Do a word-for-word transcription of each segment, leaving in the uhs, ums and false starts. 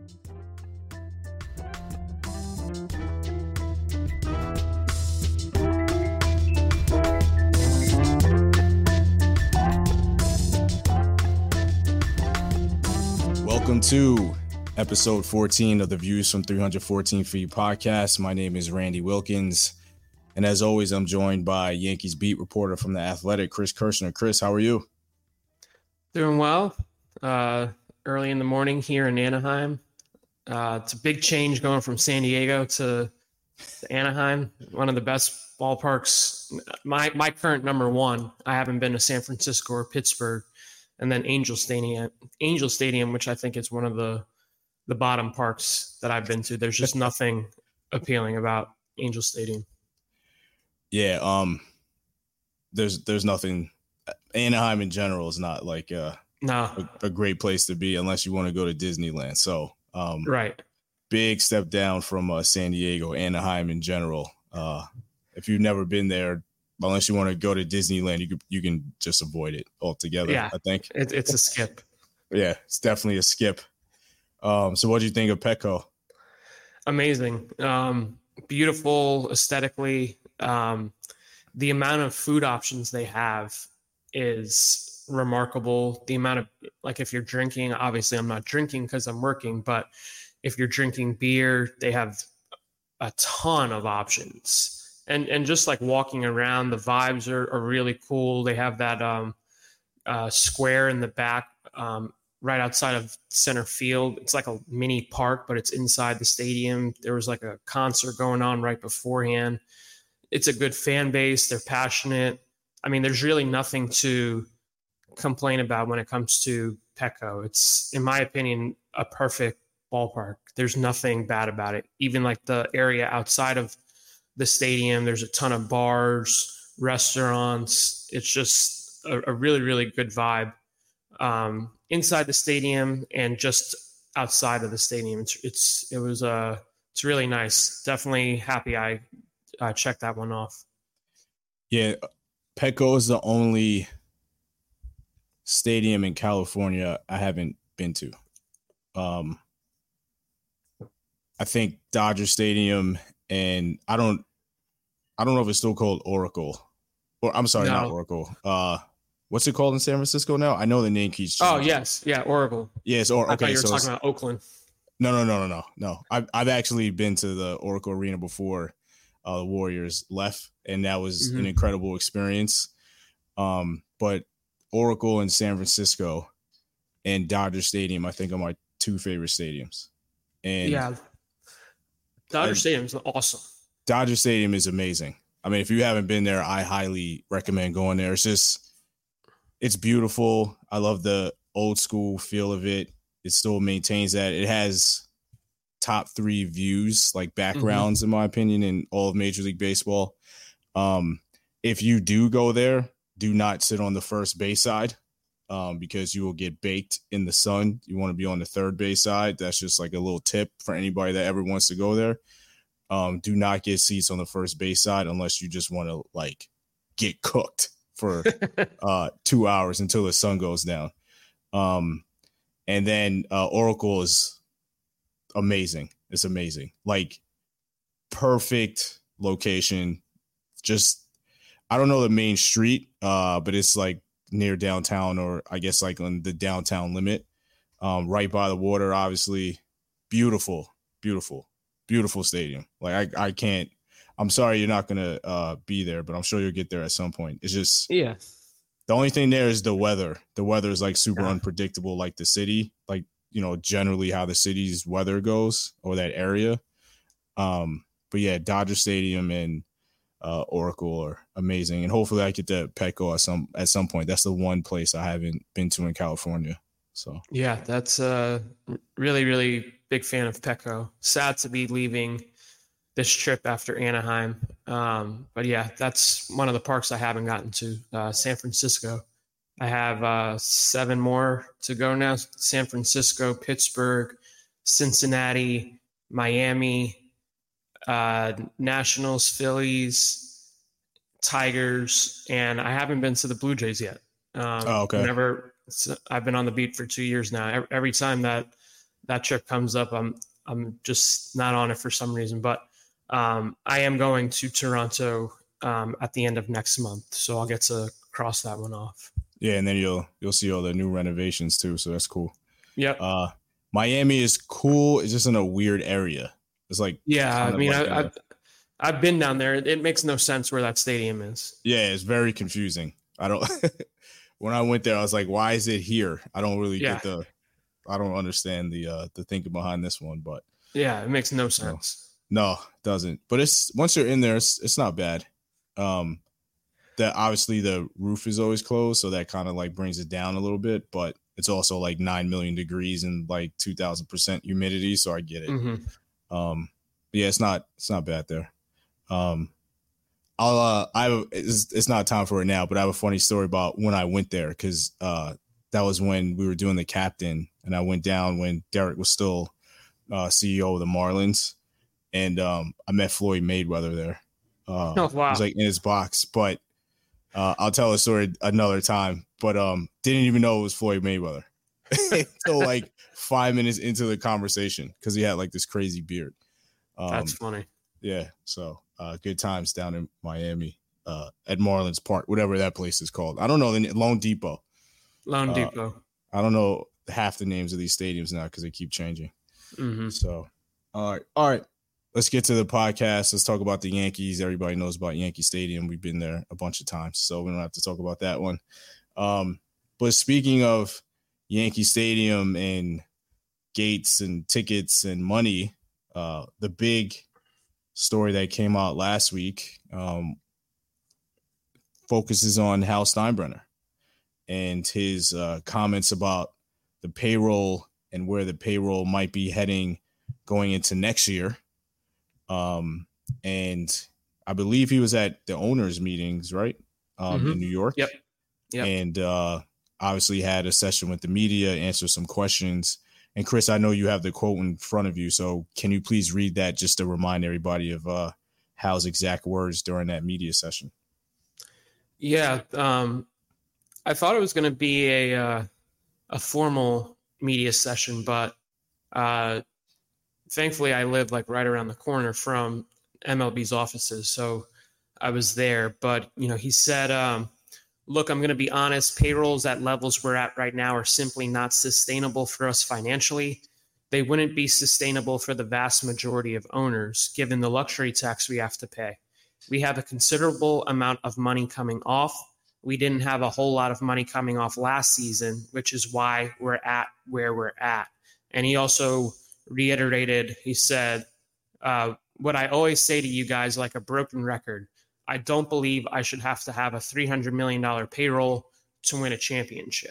Welcome to episode fourteen of the Views from three fourteen Feet podcast. My name is Randy Wilkins, and as always, I'm joined by Yankees beat reporter from The Athletic, Chris Kirshner. Chris, how are you? Doing well. Uh, early in the morning here in Anaheim. Uh, it's a big change going from San Diego to, to Anaheim, one of the best ballparks. My my current number one. I haven't been to San Francisco or Pittsburgh. And then Angel Stadium, Angel Stadium, which I think is one of the the bottom parks that I've been to. There's just nothing appealing about Angel Stadium. Yeah, um, there's there's nothing. Anaheim in general is not like a, no. a, a great place to be unless you want to go to Disneyland. So, um, right, big step down from uh, San Diego, Anaheim in general. Uh, if you've never been there, unless you want to go to Disneyland, you can, you can just avoid it altogether. Yeah, I think it, it's a skip. Yeah, it's definitely a skip. Um, so what do you think of Petco? Amazing. Um, beautiful aesthetically. Um, the amount of food options they have is remarkable. The amount of, like, if you're drinking, obviously I'm not drinking because I'm working, but if you're drinking beer, they have a ton of options. And and just like walking around, the vibes are, are really cool. They have that um, uh, square in the back um, right outside of center field. It's like a mini park, but it's inside the stadium. There was like a concert going on right beforehand. It's a good fan base. They're passionate. I mean, there's really nothing to complain about when it comes to Petco. It's, in my opinion, a perfect ballpark. There's nothing bad about it. Even like the area outside of the stadium, there's a ton of bars, restaurants. It's just a, a really, really good vibe um, inside the stadium and just outside of the stadium. It's, it's it was uh, it's really nice. Definitely happy I uh, checked that one off. Yeah, Petco is the only stadium in California I haven't been to. Um, I think Dodger Stadium. And I don't, I don't know if it's still called Oracle, or I'm sorry, no. not Oracle. Uh, what's it called in San Francisco now? I know the name keeps changing. Oh yes, yeah, Oracle. Yes, or okay. I thought you were so talking about Oakland. No, no, no, no, no, no. I've I've actually been to the Oracle Arena before uh, the Warriors left, and that was mm-hmm. an incredible experience. Um, but Oracle in San Francisco and Dodger Stadium, I think, are my two favorite stadiums. And yeah. Dodger Stadium is awesome. Dodger Stadium is amazing. I mean, if you haven't been there, I highly recommend going there. It's just, it's beautiful. I love the old school feel of it. It still maintains that. It has top three views, like backgrounds, mm-hmm. in my opinion, in all of Major League Baseball. Um, if you do go there, do not sit on the first base side um, because you will get baked in the sun. You want to be on the third base side. That's just like a little tip for anybody that ever wants to go there. Um, do not get seats on the first base side unless you just want to like get cooked for uh, two hours until the sun goes down. Um, and then uh, Oracle is amazing. It's amazing. Like perfect location. Just, I don't know the main street, uh, but it's like near downtown, or I guess like on the downtown limit, um, right by the water, obviously. Beautiful, beautiful, beautiful stadium. Like I, I can't, I'm sorry you're not going to uh, be there, but I'm sure you'll get there at some point. It's just, yeah. The only thing there is the weather. The weather is like super yeah. unpredictable, like the city, like, you know, generally how the city's weather goes or that area. Um, but yeah, Dodger Stadium and uh, Oracle are amazing. And hopefully I get to Petco at some, at some point. That's the one place I haven't been to in California. So, yeah, that's a really, really big fan of Petco. Sad to be leaving this trip after Anaheim. Um, but yeah, that's one of the parks I haven't gotten to, uh, San Francisco. I have uh, seven more to go now. San Francisco, Pittsburgh, Cincinnati, Miami, uh, Nationals, Phillies, Tigers, and I haven't been to the Blue Jays yet. Um, oh, okay. Whenever I've been on the beat for two years now. Every, every time that that trip comes up, I'm I'm just not on it for some reason. But um, I am going to Toronto um, at the end of next month, so I'll get to cross that one off. Yeah, and then you'll you'll see all the new renovations too, so that's cool. Yep. Uh, Miami is cool. It's just in a weird area. It's like yeah, I mean, like I, I've I've been down there. It makes no sense where that stadium is. Yeah, it's very confusing. I don't. When I went there, I was like, "Why is it here?" I don't really yeah. get the. I don't understand the uh, the thinking behind this one, but yeah, it makes no sense. No, no it doesn't. But it's once you're in there, it's it's not bad. Um, that obviously the roof is always closed, so that kind of like brings it down a little bit. But it's also like nine million degrees and like two thousand percent humidity, so I get it. Mm-hmm. Um, but yeah, it's not it's not bad there. Um, I'll uh, I have, it's, it's not time for it now, but I have a funny story about when I went there because uh, that was when we were doing the captain, and I went down when Derek was still uh, C E O of the Marlins, and um, I met Floyd Mayweather there. Uh, oh wow! He was like in his box, but uh, I'll tell a story another time. But um, didn't even know it was Floyd Mayweather until like five minutes into the conversation because he had like this crazy beard. Um, That's funny. Yeah, so. Uh, good times down in Miami uh, at Marlins Park, whatever that place is called. I don't know. The Lone Depot. Lone uh, Depot. I don't know half the names of these stadiums now because they keep changing. Mm-hmm. So, all right. All right. Let's get to the podcast. Let's talk about the Yankees. Everybody knows about Yankee Stadium. We've been there a bunch of times, so we don't have to talk about that one. Um, but speaking of Yankee Stadium and gates and tickets and money, uh, the big story that came out last week um, focuses on Hal Steinbrenner and his uh, comments about the payroll and where the payroll might be heading going into next year. Um, and I believe he was at the owners' meetings, right? Um, mm-hmm. in New York. Yep. Yep. And uh, obviously had a session with the media, answer some questions. And Chris, I know you have the quote in front of you, so can you please read that just to remind everybody of uh, Hal's exact words during that media session? Yeah, um, I thought it was going to be a uh, a formal media session, but uh, thankfully I live like right around the corner from M L B's offices, so I was there. But you know, he said, um, "Look, I'm going to be honest. Payrolls at levels we're at right now are simply not sustainable for us financially. They wouldn't be sustainable for the vast majority of owners, given the luxury tax we have to pay. We have a considerable amount of money coming off. We didn't have a whole lot of money coming off last season, which is why we're at where we're at." And he also reiterated, he said, uh, "What I always say to you guys, like a broken record, I don't believe I should have to have a three hundred million dollars payroll to win a championship."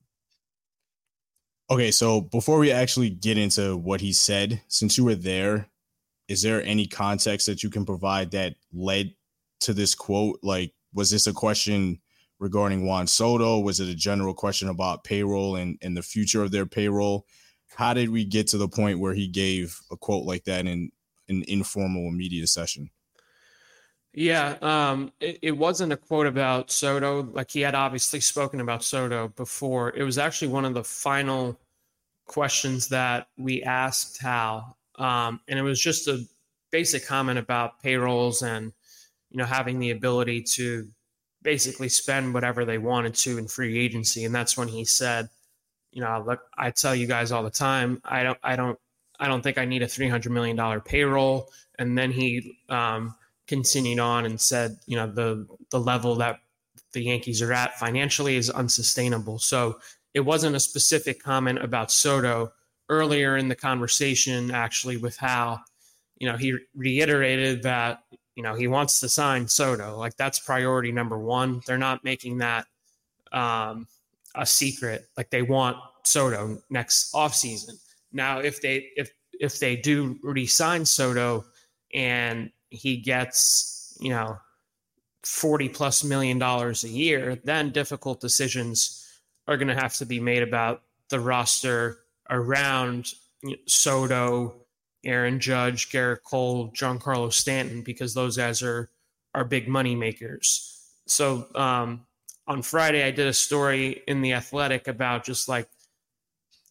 Okay, so before we actually get into what he said, since you were there, is there any context that you can provide that led to this quote? Like, was this a question regarding Juan Soto? Was it a general question about payroll and, and the future of their payroll? How did we get to the point where he gave a quote like that in an informal media session? Yeah, um, it, it wasn't a quote about Soto. Like, he had obviously spoken about Soto before. It was actually one of the final questions that we asked Hal. Um, and it was just a basic comment about payrolls and, you know, having the ability to basically spend whatever they wanted to in free agency. And that's when he said, you know, look, I tell you guys all the time, I don't, I don't, I don't think I need a three hundred million dollars payroll. And then he, um, continued on and said, you know, the the level that the Yankees are at financially is unsustainable. So it wasn't a specific comment about Soto. Earlier in the conversation, actually, with Hal, you know, he reiterated that, you know, he wants to sign Soto. Like, that's priority number one. They're not making that um, a secret. Like, they want Soto next offseason. Now, if they if if they do re-sign Soto and he gets, you know, forty plus million dollars a year, then difficult decisions are going to have to be made about the roster around Soto, Aaron Judge, Garrett Cole, Giancarlo Stanton, because those guys are, are big money makers. So um, on Friday, I did a story in The Athletic about just like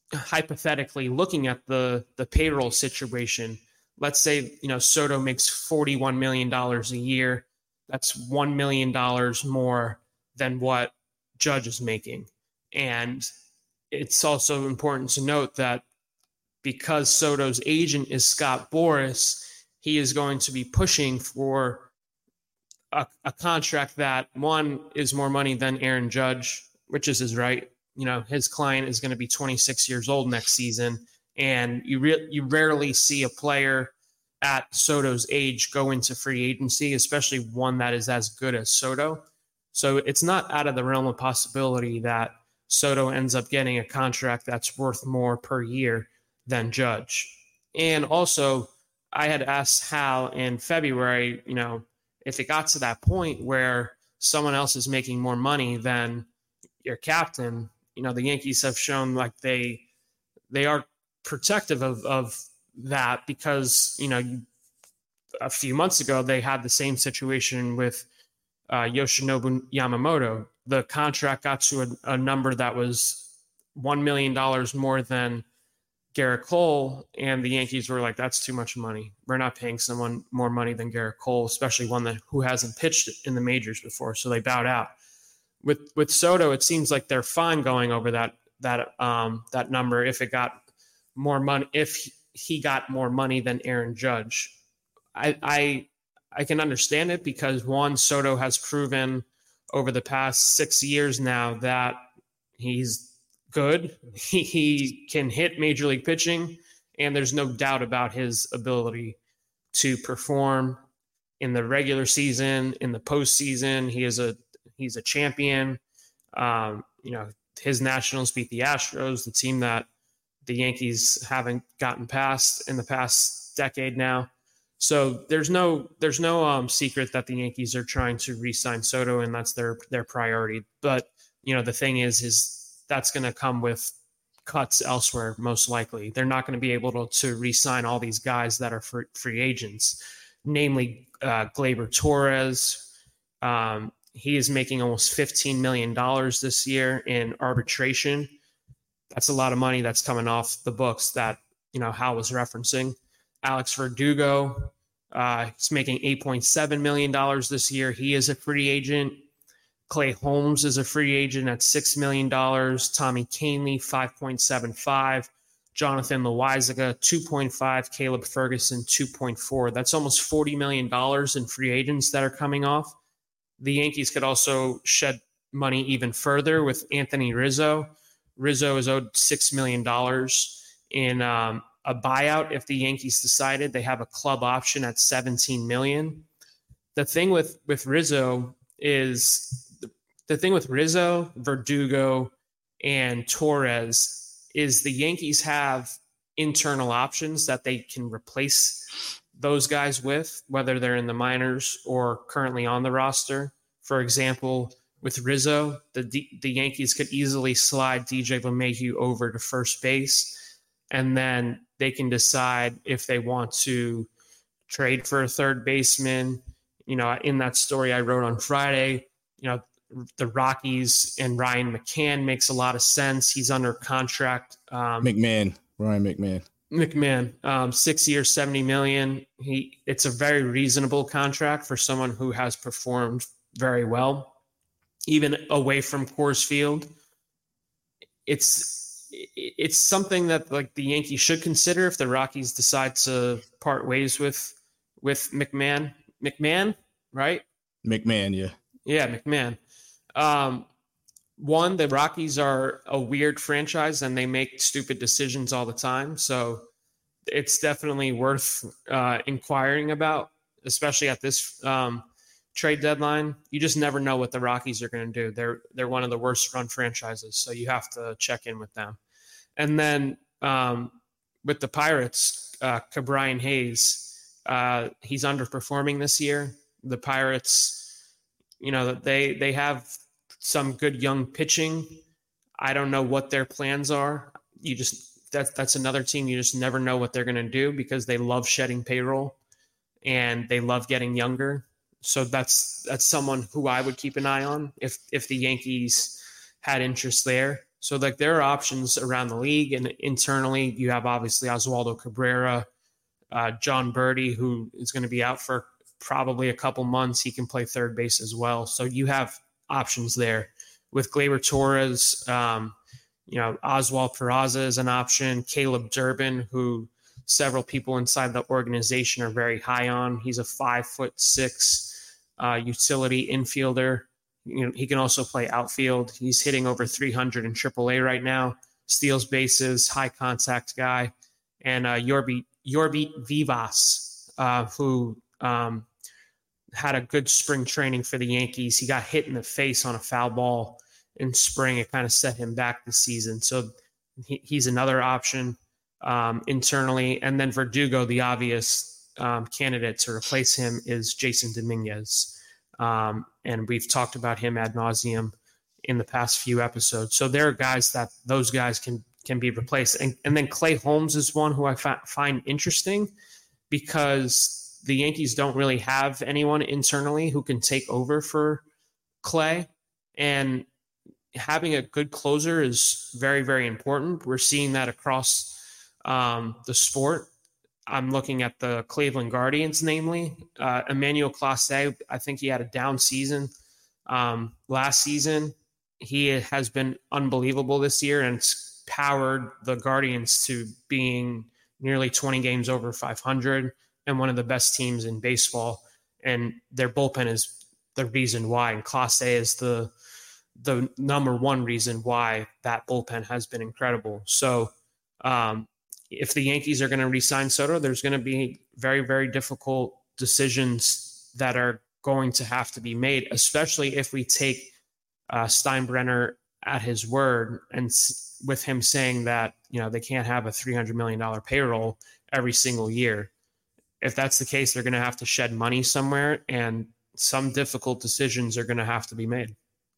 hypothetically looking at the the payroll situation, let's say, you know, Soto makes forty-one million dollars a year. That's one million dollars more than what Judge is making. And it's also important to note that because Soto's agent is Scott Boras, he is going to be pushing for a, a contract that, one, is more money than Aaron Judge, which is his right. You know, his client is going to be twenty-six years old next season, and you re- you rarely see a player at Soto's age go into free agency, especially one that is as good as Soto. So it's not out of the realm of possibility that Soto ends up getting a contract that's worth more per year than Judge. And also, I had asked Hal in February, you know, if it got to that point where someone else is making more money than your captain, you know, the Yankees have shown like they they are protective of, of that because, you know, a few months ago, they had the same situation with uh, Yoshinobu Yamamoto. The contract got to a, a number that was one million dollars more than Garrett Cole, and the Yankees were like, that's too much money. We're not paying someone more money than Garrett Cole, especially one that who hasn't pitched in the majors before. So they bowed out. With with Soto, it seems like they're fine going over that that um, that number if it got more money, if he got more money than Aaron Judge. I I I can understand it because, one, Soto has proven over the past six years now that he's good. He, he can hit major league pitching, and there's no doubt about his ability to perform in the regular season, in the postseason. He is a he's a champion. Um, you know, his Nationals beat the Astros, the team that the Yankees haven't gotten past in the past decade now. So there's no there's no um, secret that the Yankees are trying to re-sign Soto, and that's their their priority. But you know, the thing is, is that's going to come with cuts elsewhere, most likely. They're not going to be able to, to re-sign all these guys that are free, free agents, namely uh, Gleyber Torres. Um, he is making almost fifteen million dollars this year in arbitration. That's a lot of money that's coming off the books that, you know, Hal was referencing. Alex Verdugo, uh, he's making eight point seven million dollars this year. He is a free agent. Clay Holmes is a free agent at six million dollars. Tommy Kahnle, five point seven five. Jonathan Loaisiga, two point five. Caleb Ferguson, two point four. That's almost forty million dollars in free agents that are coming off. The Yankees could also shed money even further with Anthony Rizzo. Rizzo is owed six million dollars in um, a buyout if the Yankees decided. They have a club option at seventeen million dollars. The thing with, with Rizzo is the thing with Rizzo, Verdugo, and Torres is the Yankees have internal options that they can replace those guys with, whether they're in the minors or currently on the roster. For example, with Rizzo, the the Yankees could easily slide D J LeMahieu over to first base, and then they can decide if they want to trade for a third baseman. You know, in that story I wrote on Friday, you know, the Rockies and Ryan McMahon makes a lot of sense. He's under contract. Um, McMahon, Ryan McMahon. McMahon, um, six years, seventy million dollars. He, it's a very reasonable contract for someone who has performed very well, even away from Coors Field. It's it's something that like the Yankees should consider if the Rockies decide to part ways with with McMahon. McMahon, right? McMahon, yeah. Yeah, McMahon. Um, one, the Rockies are a weird franchise and they make stupid decisions all the time. So it's definitely worth uh, inquiring about, especially at this um, trade deadline. You just never know what the Rockies are going to do. They're they're one of the worst run franchises, so you have to check in with them. And then um, with the Pirates, uh, Ke'Bryan Hayes, uh, he's underperforming this year. The Pirates, you know, they they have some good young pitching. I don't know what their plans are. You just that's that's another team you just never know what they're going to do because they love shedding payroll and they love getting younger. So that's that's someone who I would keep an eye on if if the Yankees had interest there. So like there are options around the league, and internally you have obviously Oswaldo Cabrera, uh, John Birdie, who is going to be out for probably a couple months. He can play third base as well. So you have options there. With Gleyber Torres, um, you know, Oswald Peraza is an option. Caleb Durbin, who several people inside the organization are very high on. He's a five foot six uh, utility infielder. You know, he can also play outfield. He's hitting over three hundred in triple A right now. Steals bases, high contact guy. And uh, Yorby, Yorby Vivas, uh, who um, had a good spring training for the Yankees. He got hit in the face on a foul ball in spring. It kind of set him back this season. So he, he's another option um, internally. And then Verdugo, the obvious um, candidate to replace him, is Jason Dominguez. Um, and we've talked about him ad nauseum in the past few episodes. So there are guys that those guys can can be replaced. And, and then Clay Holmes is one who I fi- find interesting because the Yankees don't really have anyone internally who can take over for Clay. And having a good closer is very, very important. We're seeing that across um, the sport. I'm looking at the Cleveland Guardians, namely. Uh, Emmanuel Clase, I think he had a down season um, last season. He has been unbelievable this year, and it's powered the Guardians to being nearly twenty games over five hundred and one of the best teams in baseball. And their bullpen is the reason why, and Clase is the the number one reason why that bullpen has been incredible. So, um, if the Yankees are going to re-sign Soto, there's going to be very, very difficult decisions that are going to have to be made, especially if we take uh, Steinbrenner at his word and s- with him saying that, you know, they can't have a three hundred million dollars payroll every single year. If that's the case, they're going to have to shed money somewhere, and some difficult decisions are going to have to be made.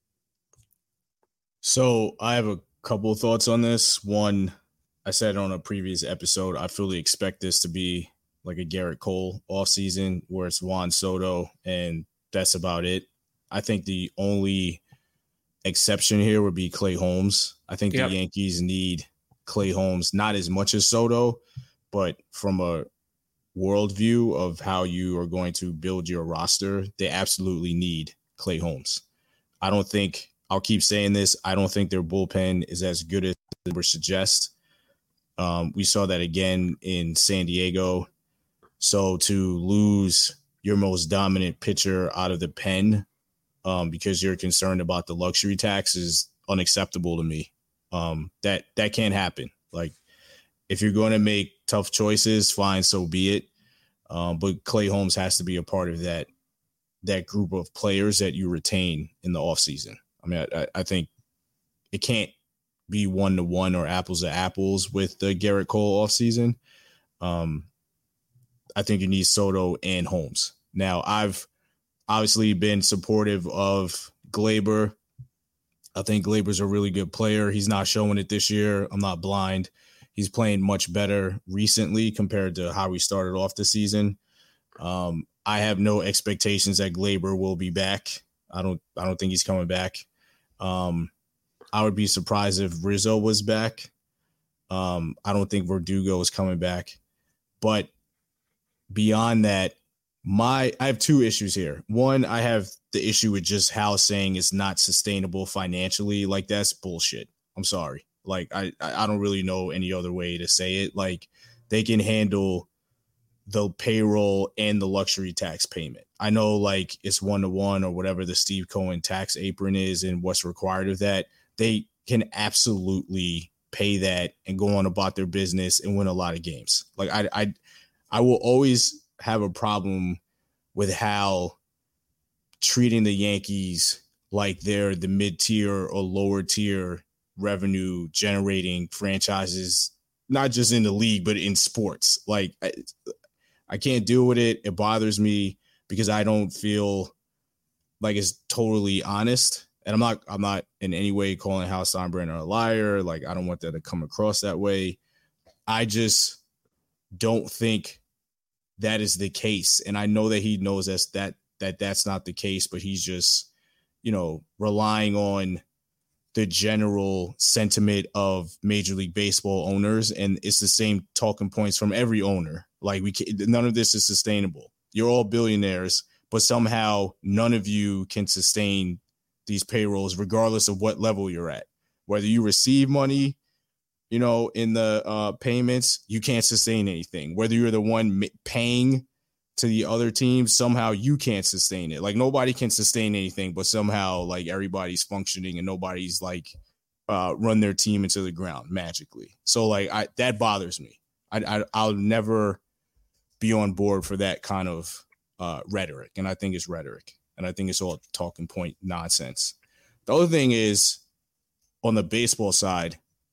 So I have a couple of thoughts on this. One, I said on a previous episode, I fully expect this to be like a Garrett Cole offseason where it's Juan Soto and that's about it. I think the only exception here would be Clay Holmes. I think yep. the Yankees need Clay Holmes, not as much as Soto, but from a worldview of how you are going to build your roster, they absolutely need Clay Holmes. I don't think, I'll keep saying this, I don't think their bullpen is as good as they would suggest. Um, we saw that again in San Diego. So to lose your most dominant pitcher out of the pen um, because you're concerned about the luxury tax is unacceptable to me. Um, that that can't happen. Like, if you're going to make tough choices, fine, so be it. Um, but Clay Holmes has to be a part of that that group of players that you retain in the offseason. I mean, I, I think it can't be one to one or apples to apples with the Garrett Cole offseason. Um, I think you need Soto and Holmes. Now, I've obviously been supportive of Gleyber. I think Glaber's a really good player. He's not showing it this year. I'm not blind. He's playing much better recently compared to how we started off the season. Um, I have no expectations that Gleyber will be back. I don't. I don't think he's coming back. Um, I would be surprised if Rizzo was back. Um, I don't think Verdugo is coming back. But beyond that, my I have two issues here. One, I have the issue with just Hal saying it's not sustainable financially. Like, that's bullshit. I'm sorry. Like, I, I don't really know any other way to say it. Like, they can handle the payroll and the luxury tax payment. I know, like, it's one-to-one or whatever the Steve Cohen tax apron is and what's required of that. They can absolutely pay that and go on about their business and win a lot of games. Like, I, I, I will always have a problem with how treating the Yankees like they're the mid-tier or lower tier revenue generating franchises, not just in the league, but in sports. Like, I, I can't deal with it. It bothers me because I don't feel like it's totally honest. And I'm not, I'm not in any way calling Hal Steinbrenner a liar. Like, I don't want that to come across that way. I just don't think that is the case. And I know that he knows that's, that, that that's not the case, but he's just, you know, relying on the general sentiment of Major League Baseball owners. And it's the same talking points from every owner. Like we can't, none of this is sustainable. You're all billionaires, but somehow none of you can sustain these payrolls, regardless of what level you're at. Whether you receive money, you know, in the uh, payments, you can't sustain anything. Whether you're the one paying to the other team, somehow you can't sustain it. Like nobody can sustain anything, but somehow like everybody's functioning and nobody's like uh, run their team into the ground magically. So like I, that bothers me. I, I I'll never be on board for that kind of uh, rhetoric, and I think it's rhetoric, and I think it's all talking point nonsense. The other thing is on the baseball side,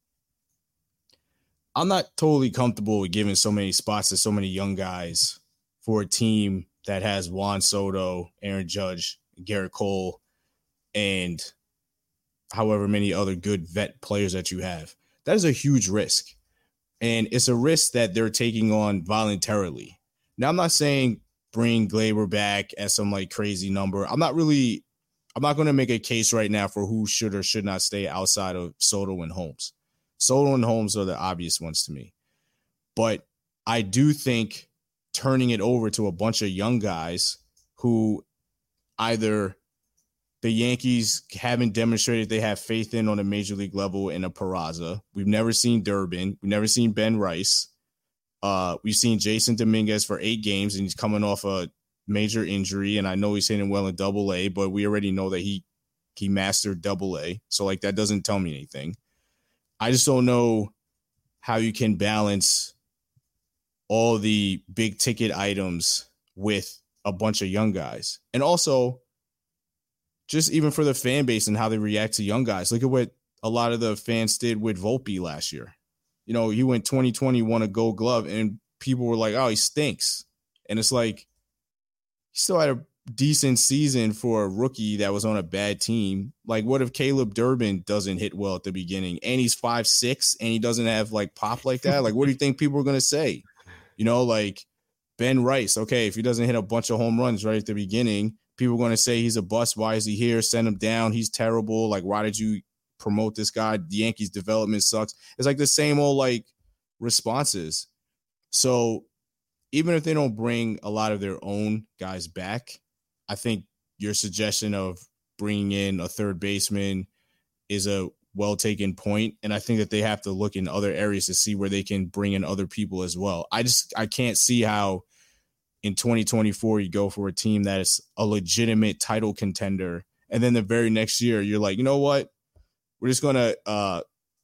I'm not totally comfortable with giving so many spots to so many young guys for a team that has Juan Soto, Aaron Judge, Garrett Cole, and however many other good vet players that you have. That is a huge risk. And it's a risk that they're taking on voluntarily. Now, I'm not saying bring Gleyber back at some like crazy number. I'm not really, I'm not going to make a case right now for who should or should not stay outside of Soto and Holmes. Soto and Holmes are the obvious ones to me. But I do think turning it over to a bunch of young guys who either the Yankees haven't demonstrated they have faith in on a major league level in a Peraza. We've never seen Durbin. We've never seen Ben Rice. Uh, we've seen Jason Dominguez for eight games, and he's coming off a major injury. And I know he's hitting well in Double A, but we already know that he he mastered Double A. So like that doesn't tell me anything. I just don't know how you can balance all the big ticket items with a bunch of young guys. And also just even for the fan base and how they react to young guys. Look at what a lot of the fans did with Volpe last year. You know, he went twenty twenty, won a Gold Glove, and people were like, oh, he stinks. And it's like, he still had a decent season for a rookie that was on a bad team. Like, what if Caleb Durbin doesn't hit well at the beginning and he's five six and he doesn't have like pop like that? Like, what do you think people are going to say? You know, like Ben Rice. Okay, if he doesn't hit a bunch of home runs right at the beginning, people are going to say he's a bust. Why is he here? Send him down. He's terrible. Like, why did you promote this guy? The Yankees development sucks. It's like the same old like responses. So even if they don't bring a lot of their own guys back, I think your suggestion of bringing in a third baseman is a well-taken point. And I think that they have to look in other areas to see where they can bring in other people as well. I just, I can't see how in twenty twenty-four you go for a team that is a legitimate title contender. And then the very next year you're like, you know what? We're just going to uh,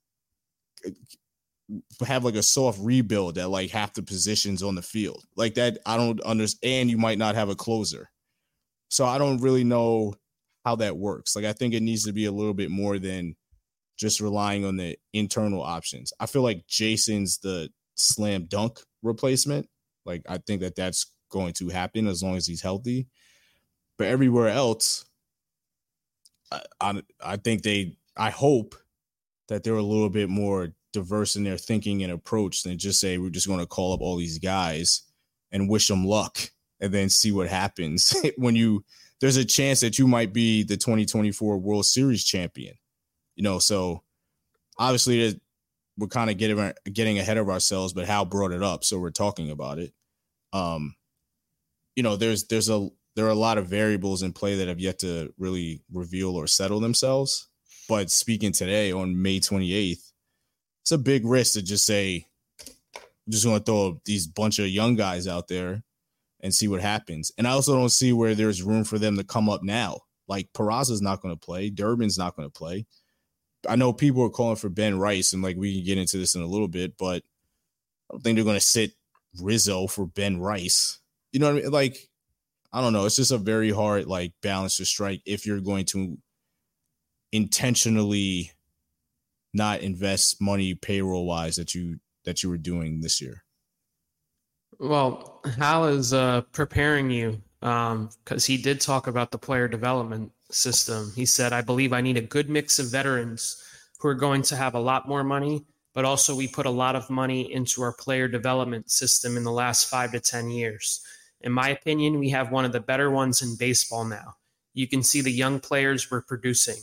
have like a soft rebuild at like half the positions on the field. Like that, I don't understand. You might not have a closer. So I don't really know how that works. Like, I think it needs to be a little bit more than just relying on the internal options. I feel like Jason's the slam dunk replacement. Like, I think that that's going to happen as long as he's healthy. But everywhere else, I, I, I think they, I hope that they're a little bit more diverse in their thinking and approach than just say, we're just going to call up all these guys and wish them luck and then see what happens when you, there's a chance that you might be the twenty twenty-four World Series champion, you know? So obviously we're kind of getting, getting ahead of ourselves, but Hal brought it up. So we're talking about it. Um, you know, there's, there's a, there are a lot of variables in play that have yet to really reveal or settle themselves. But speaking today on May twenty-eighth, it's a big risk to just say, I'm just going to throw these bunch of young guys out there and see what happens. And I also don't see where there's room for them to come up now. Like, Peraza's not going to play. Durbin's not going to play. I know people are calling for Ben Rice, and like we can get into this in a little bit, but I don't think they're going to sit Rizzo for Ben Rice. You know what I mean? Like, I don't know. It's just a very hard like balance to strike if you're going to intentionally not invest money payroll wise that you that you were doing this year. Well, Hal is uh, preparing you um, because he did talk about the player development system. He said, I believe I need a good mix of veterans who are going to have a lot more money, but also we put a lot of money into our player development system in the last five to ten years. In my opinion, we have one of the better ones in baseball now. You can see the young players we're producing.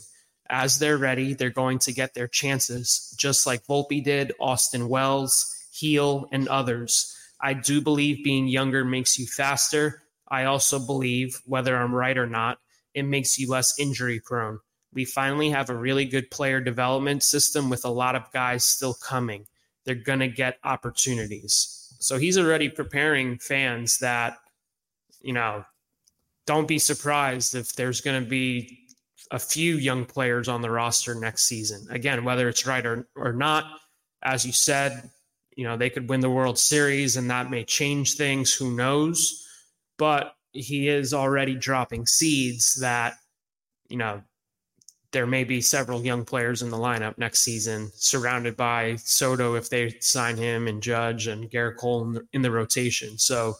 as they're ready, they're going to get their chances, just like Volpe did, Austin Wells, Heel, and others. I do believe being younger makes you faster. I also believe, whether I'm right or not, it makes you less injury prone. We finally have a really good player development system with a lot of guys still coming. They're going to get opportunities. So he's already preparing fans that, you know, don't be surprised if there's going to be a few young players on the roster next season. Again, whether it's right or, or not, as you said, you know, they could win the World Series and that may change things. Who knows? But he is already dropping seeds that, you know, there may be several young players in the lineup next season, surrounded by Soto if they sign him, and Judge and Garrett Cole in the, in the rotation. So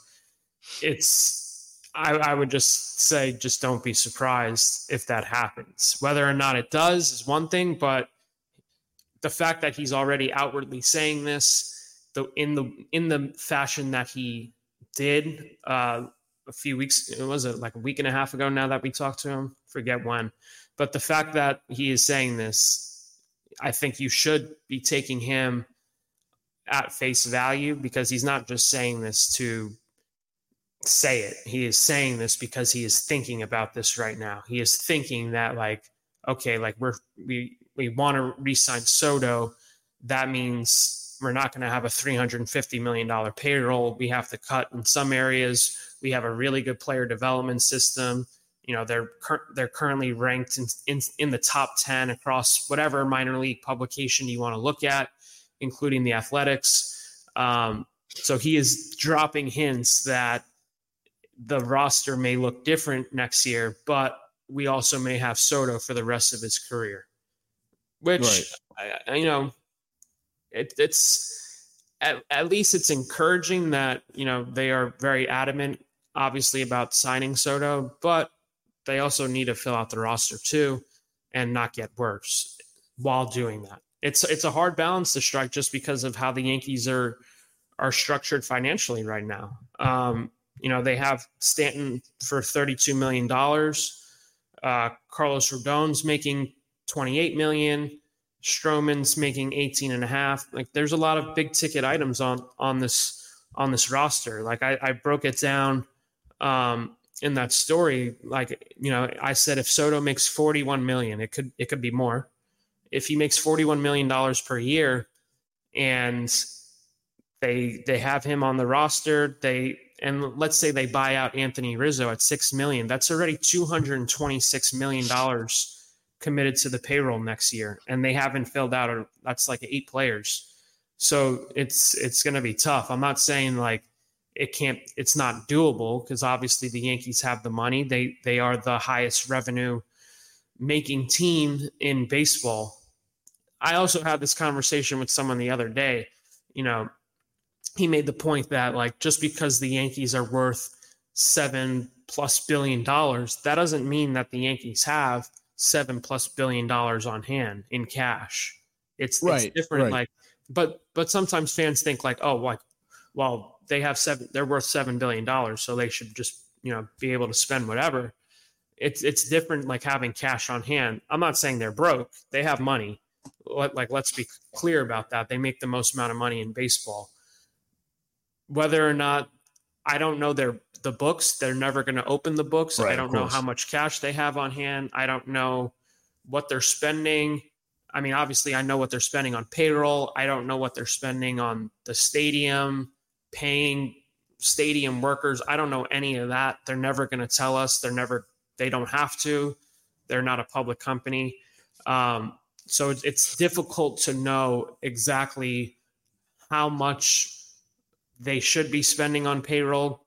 it's, I, I would just say, just don't be surprised if that happens. Whether or not it does is one thing, but the fact that he's already outwardly saying this, the in the in the fashion that he did uh, a few weeks, it was a, like a week and a half ago now that we talked to him, forget when. But the fact that he is saying this, I think you should be taking him at face value, because he's not just saying this to say it. He is saying this because he is thinking about this right now. He is thinking that, like, okay, like we're, we, we want to re-sign Soto. That means we're not going to have a three hundred fifty million dollars payroll. We have to cut in some areas. We have a really good player development system. You know, they're they're currently ranked in, in in the top ten across whatever minor league publication you want to look at, including the Athletics. Um, so he is dropping hints that the roster may look different next year, but we also may have Soto for the rest of his career. Which, right. I, you know, it, it's at, at least it's encouraging that, you know, they are very adamant, obviously, about signing Soto, but they also need to fill out the roster too and not get worse while doing that. It's it's a hard balance to strike just because of how the Yankees are are structured financially right now. Um, you know, they have Stanton for thirty-two million dollars. Uh, Carlos Rodon's making twenty-eight million dollars. Stroman's making eighteen and a half. Like, there's a lot of big ticket items on on this on this roster. Like, I, I broke it down um, in that story. Like, you know, I said if Soto makes forty-one million dollars, it could it could be more. If he makes forty-one million dollars per year, and they they have him on the roster, they and let's say they buy out Anthony Rizzo at six million dollars, that's already two hundred twenty-six million dollars committed to the payroll next year, and they haven't filled out. A, that's like eight players, so it's it's going to be tough. I'm not saying like it can't, it's not doable, because obviously the Yankees have the money. They they are the highest revenue making team in baseball. I also had this conversation with someone the other day. You know, he made the point that, like, just because the Yankees are worth seven plus billion dollars, that doesn't mean that the Yankees have seven plus billion dollars on hand in cash. It's, right, it's different. Right. Like, but, but sometimes fans think like, oh, like, well, they have seven, they're worth seven billion dollars, so they should just, you know, be able to spend whatever. It's, it's different. Like having cash on hand. I'm not saying they're broke. They have money. Like, let's be clear about that. They make the most amount of money in baseball. Whether or not, I don't know their the books. They're never going to open the books. Right, I don't know how much cash they have on hand. I don't know what they're spending. I mean, obviously, I know what they're spending on payroll. I don't know what they're spending on the stadium, paying stadium workers. I don't know any of that. They're never going to tell us. They're never. They don't have to. They're not a public company. Um, so it's, it's difficult to know exactly how much they should be spending on payroll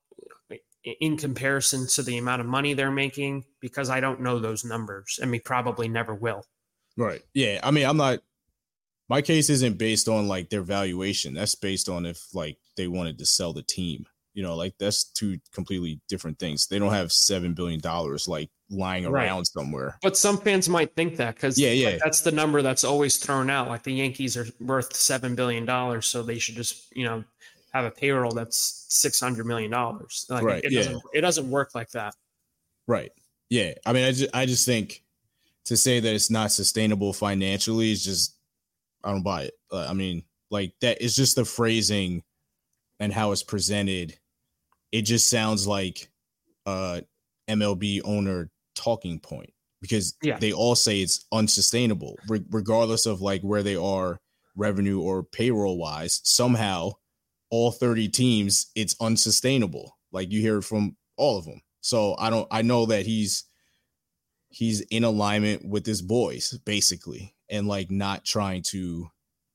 in comparison to the amount of money they're making, because I don't know those numbers, and we probably never will. Right. Yeah. I mean, I'm not, my case isn't based on like their valuation. That's based on if like they wanted to sell the team, you know, like that's two completely different things. They don't have seven billion dollars like lying right. around somewhere. But some fans might think that, because yeah, yeah. like, that's the number that's always thrown out. Like the Yankees are worth seven billion dollars, so they should just, you know, have a payroll that's six hundred million dollars. Like, right. It yeah. doesn't, it doesn't work like that. Right. Yeah. I mean, I just, I just think to say that it's not sustainable financially is just, I don't buy it. Uh, I mean, like that is just the phrasing and how it's presented. It just sounds like a M L B owner talking point because yeah. they all say it's unsustainable, re- regardless of like where they are revenue or payroll wise. Somehow, all thirty teams, it's unsustainable. Like you hear it from all of them. So I don't. I know that he's he's in alignment with his boys, basically, and like not trying to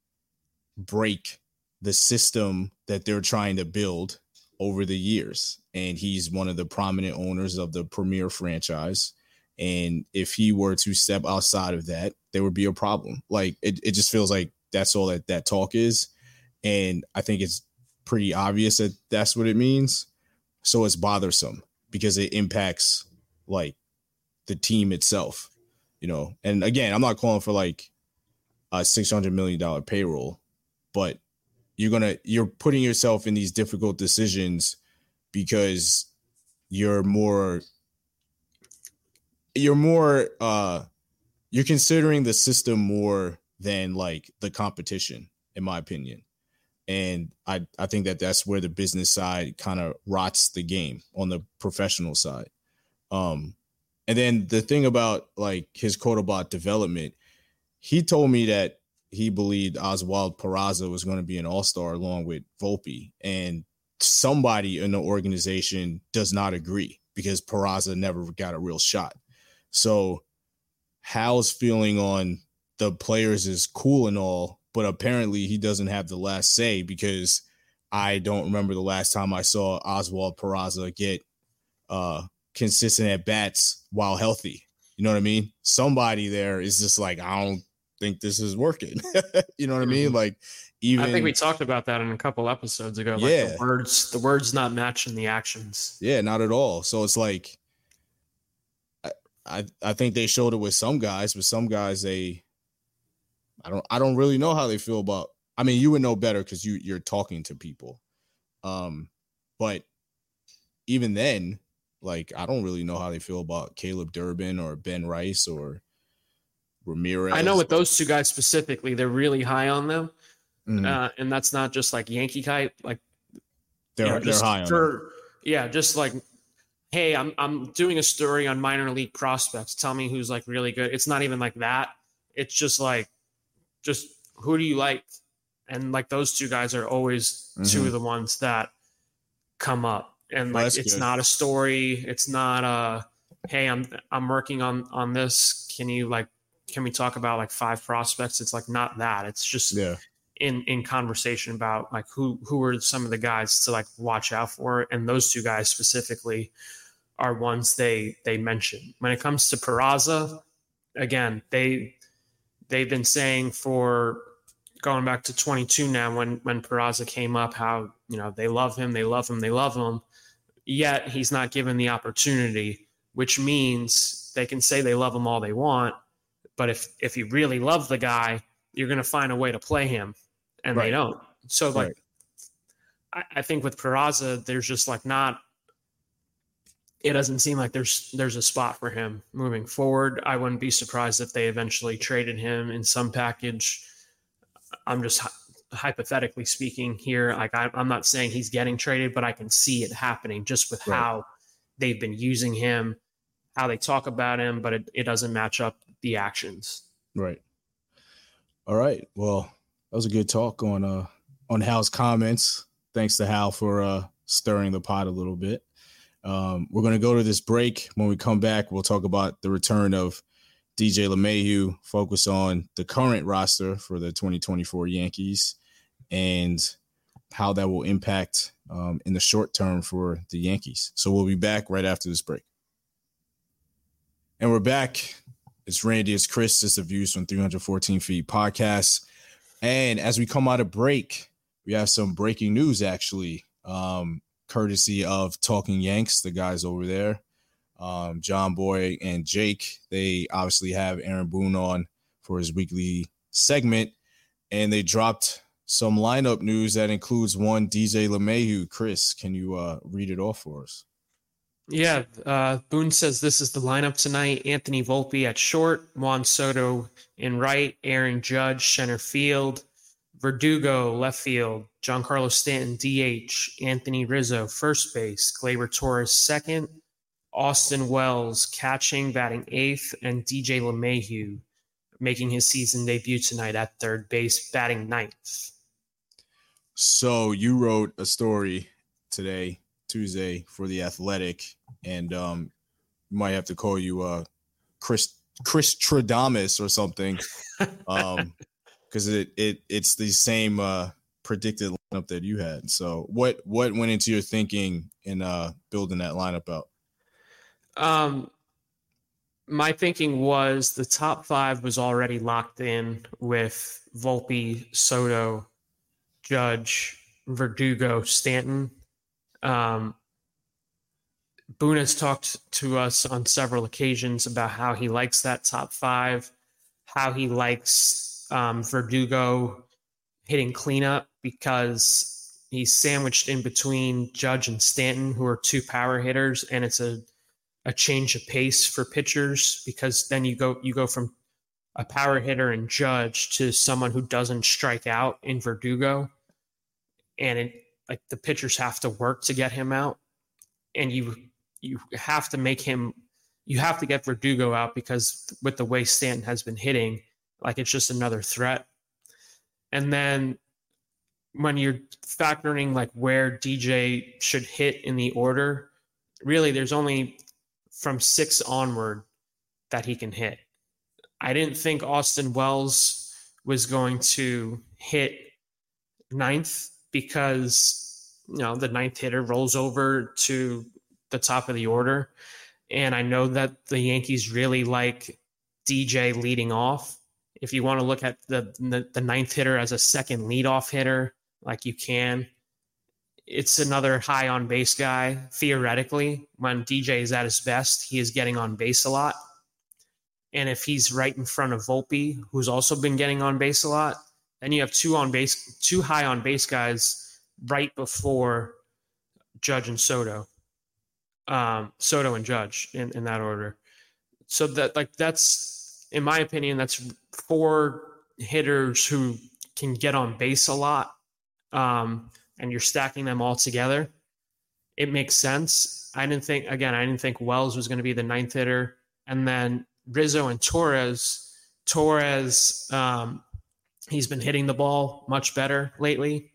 break the system that they're trying to build over the years. And he's one of the prominent owners of the premier franchise. And if he were to step outside of that, there would be a problem. Like it, it just feels like that's all that that talk is. And I think it's pretty obvious that that's what it means. So it's bothersome because it impacts like the team itself, you know. And again, I'm not calling for like a six hundred million dollars payroll, but you're going to, you're putting yourself in these difficult decisions because you're more, you're more, uh, you're considering the system more than like the competition, in my opinion. And I, I think that that's where the business side kind of rots the game on the professional side. Um, and then the thing about like his quote about development, he told me that he believed Oswald Peraza was going to be an all-star along with Volpe. And somebody in the organization does not agree because Peraza never got a real shot. So Hal's feeling on the players is cool and all, but apparently he doesn't have the last say because I don't remember the last time I saw Oswald Peraza get uh, consistent at bats while healthy. You know what I mean? Somebody there is just like, I don't think this is working. You know what I mean? Like, even I think we talked about that in a couple episodes ago. Like yeah. the words, the words not matching the actions. Yeah, not at all. So it's like, I, I, I think they showed it with some guys, but some guys, they, I don't, I don't really know how they feel about, I mean, you would know better because you, you're talking to people. Um, but even then, like, I don't really know how they feel about Caleb Durbin or Ben Rice or Ramirez. I know with those two guys specifically, they're really high on them. Mm-hmm. Uh, and that's not just like Yankee type, like they're, you know, they're high on for, them. Yeah, just like, hey, I'm I'm doing a story on minor league prospects. Tell me who's like really good. It's not even like that. It's just like, just who do you like? And like those two guys are always mm-hmm. two of the ones that come up. And like, well, it's good. Not a story. It's not a, hey, I'm I'm working on on this. Can you like, can we talk about like five prospects? It's like not that. It's just yeah. in in conversation about like who who are some of the guys to like watch out for. And those two guys specifically are ones they they mention. When it comes to Peraza, again, they they've been saying for going back to twenty-two now when when Peraza came up how, you know, they love him, they love him, they love him. Yet he's not given the opportunity, which means they can say they love him all they want, but if if you really love the guy, you're going to find a way to play him, and right. they don't. So, like, right. I, I think with Peraza, there's just like not. It doesn't seem like there's there's a spot for him moving forward. I wouldn't be surprised if they eventually traded him in some package. I'm just hypothetically speaking here. Like I, I'm not saying he's getting traded, but I can see it happening just with right. how they've been using him, how they talk about him, but it, it doesn't match up the actions. Right. All right. Well, that was a good talk on uh on Hal's comments. Thanks to Hal for uh stirring the pot a little bit. Um, we're going to go to this break. When we come back, we'll talk about the return of D J LeMahieu, focus on the current roster for the twenty twenty-four Yankees and how that will impact um, in the short term for the Yankees. So we'll be back right after this break. And we're back. It's Randy, it's Chris. It's the Views from three hundred fourteen Feet podcast. And as we come out of break, we have some breaking news, actually, um, courtesy of Talking Yanks, the guys over there. Um, John Boy and Jake, they obviously have Aaron Boone on for his weekly segment, and they dropped some lineup news that includes one D J LeMahieu. Chris, can you uh, read it off for us? Yeah, uh, Boone says this is the lineup tonight. Anthony Volpe at short, Juan Soto in right, Aaron Judge center field, Verdugo left field, Giancarlo Stanton D H, Anthony Rizzo first base, Gleyber Torres second, Austin Wells catching, batting eighth, and D J LeMahieu making his season debut tonight at third base, batting ninth. So you wrote a story today, Tuesday, for The Athletic, and um, you might have to call you uh, Chris Chris Tradamus or something, um, because it it it's the same uh, predicted lineup that you had. So what what went into your thinking in uh, building that lineup out? Um, my thinking was the top five was already locked in with Volpe, Soto, Judge, Verdugo, Stanton. Um, Boone has talked to us on several occasions about how he likes that top five, how he likes um, Verdugo hitting cleanup because he's sandwiched in between Judge and Stanton, who are two power hitters, and it's a a change of pace for pitchers because then you go you go from a power hitter and Judge to someone who doesn't strike out in Verdugo, and it like the pitchers have to work to get him out, and you you have to make him you have to get Verdugo out because with the way Stanton has been hitting, like it's just another threat. And then when you're factoring like where D J should hit in the order, really there's only from six onward that he can hit. I didn't think Austin Wells was going to hit ninth because, you know, the ninth hitter rolls over to the top of the order. And I know that the Yankees really like D J leading off. If you want to look at the, the, the ninth hitter as a second leadoff hitter, like you can, it's another high on base guy. Theoretically, when D J is at his best, he is getting on base a lot. And if he's right in front of Volpe, who's also been getting on base a lot, then you have two on base, two high on base guys right before Judge and Soto, um, Soto and Judge in, in that order. So that like that's, in my opinion, that's four hitters who can get on base a lot. Um, and you're stacking them all together, it makes sense. I didn't think, again, I didn't think Wells was going to be the ninth hitter. And then Rizzo and Torres, Torres, um, he's been hitting the ball much better lately.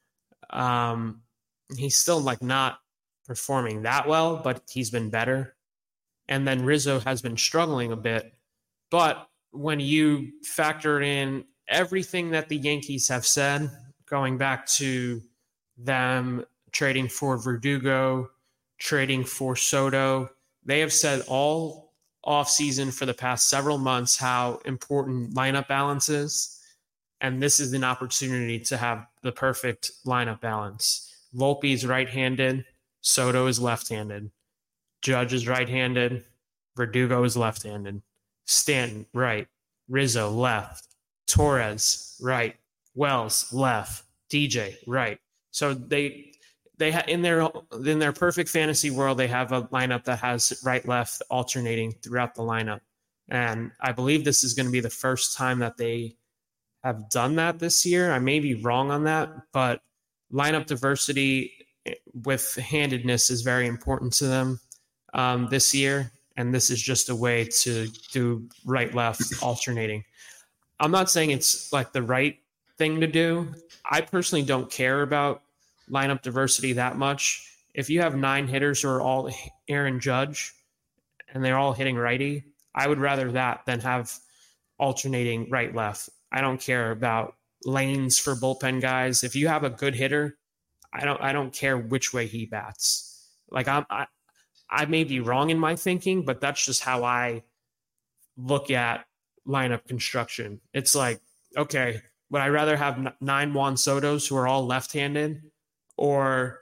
Um, he's still like not performing that well, but he's been better. And then Rizzo has been struggling a bit. But when you factor in everything that the Yankees have said, going back to them trading for Verdugo, trading for Soto, they have said all offseason for the past several months how important lineup balance is. And this is an opportunity to have the perfect lineup balance. Volpe is right-handed, Soto is left-handed, Judge is right-handed, Verdugo is left-handed, Stanton right, Rizzo left, Torres right, Wells left, D J right. So they they ha- in their in their perfect fantasy world, they have a lineup that has right left alternating throughout the lineup, and I believe this is going to be the first time that they have done that this year. I may be wrong on that, but lineup diversity with handedness is very important to them um, this year, and this is just a way to do right left alternating. I'm not saying it's like the right thing to do. I personally don't care about lineup diversity that much. If you have nine hitters who are all Aaron Judge and they're all hitting righty, I would rather that than have alternating right left. I don't care about lanes for bullpen guys. If you have a good hitter, I don't I don't care which way he bats. Like I'm I, I may be wrong in my thinking, but that's just how I look at lineup construction. It's like, okay, would I rather have nine Juan Sotos who are all left-handed, or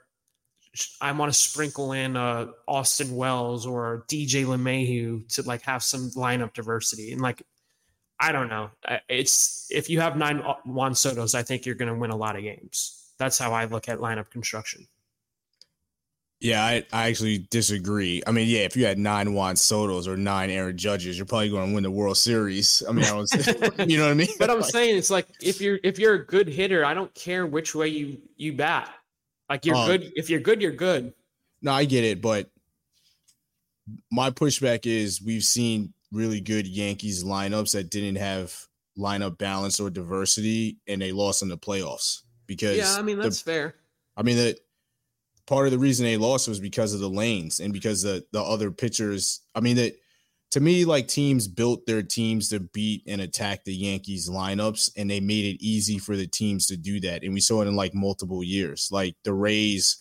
I want to sprinkle in uh, Austin Wells or D J LeMahieu to like have some lineup diversity? And like, I don't know. It's if you have nine Juan Sotos, I think you're going to win a lot of games. That's how I look at lineup construction. Yeah, I, I actually disagree. I mean, yeah, if you had nine Juan Sotos or nine Aaron Judges, you're probably going to win the World Series. I mean, I was, you know what I mean? But I'm like, saying it's like if you're if you're a good hitter, I don't care which way you you bat. Like you're um, good. If you're good, you're good. no, I get it, but my pushback is we've seen really good Yankees lineups that didn't have lineup balance or diversity, and they lost in the playoffs because Yeah, I mean that's the, fair. I mean that part of the reason they lost was because of the lanes and because the the other pitchers. I mean that to me, like teams built their teams to beat and attack the Yankees lineups, and they made it easy for the teams to do that. And we saw it in like multiple years, like the Rays,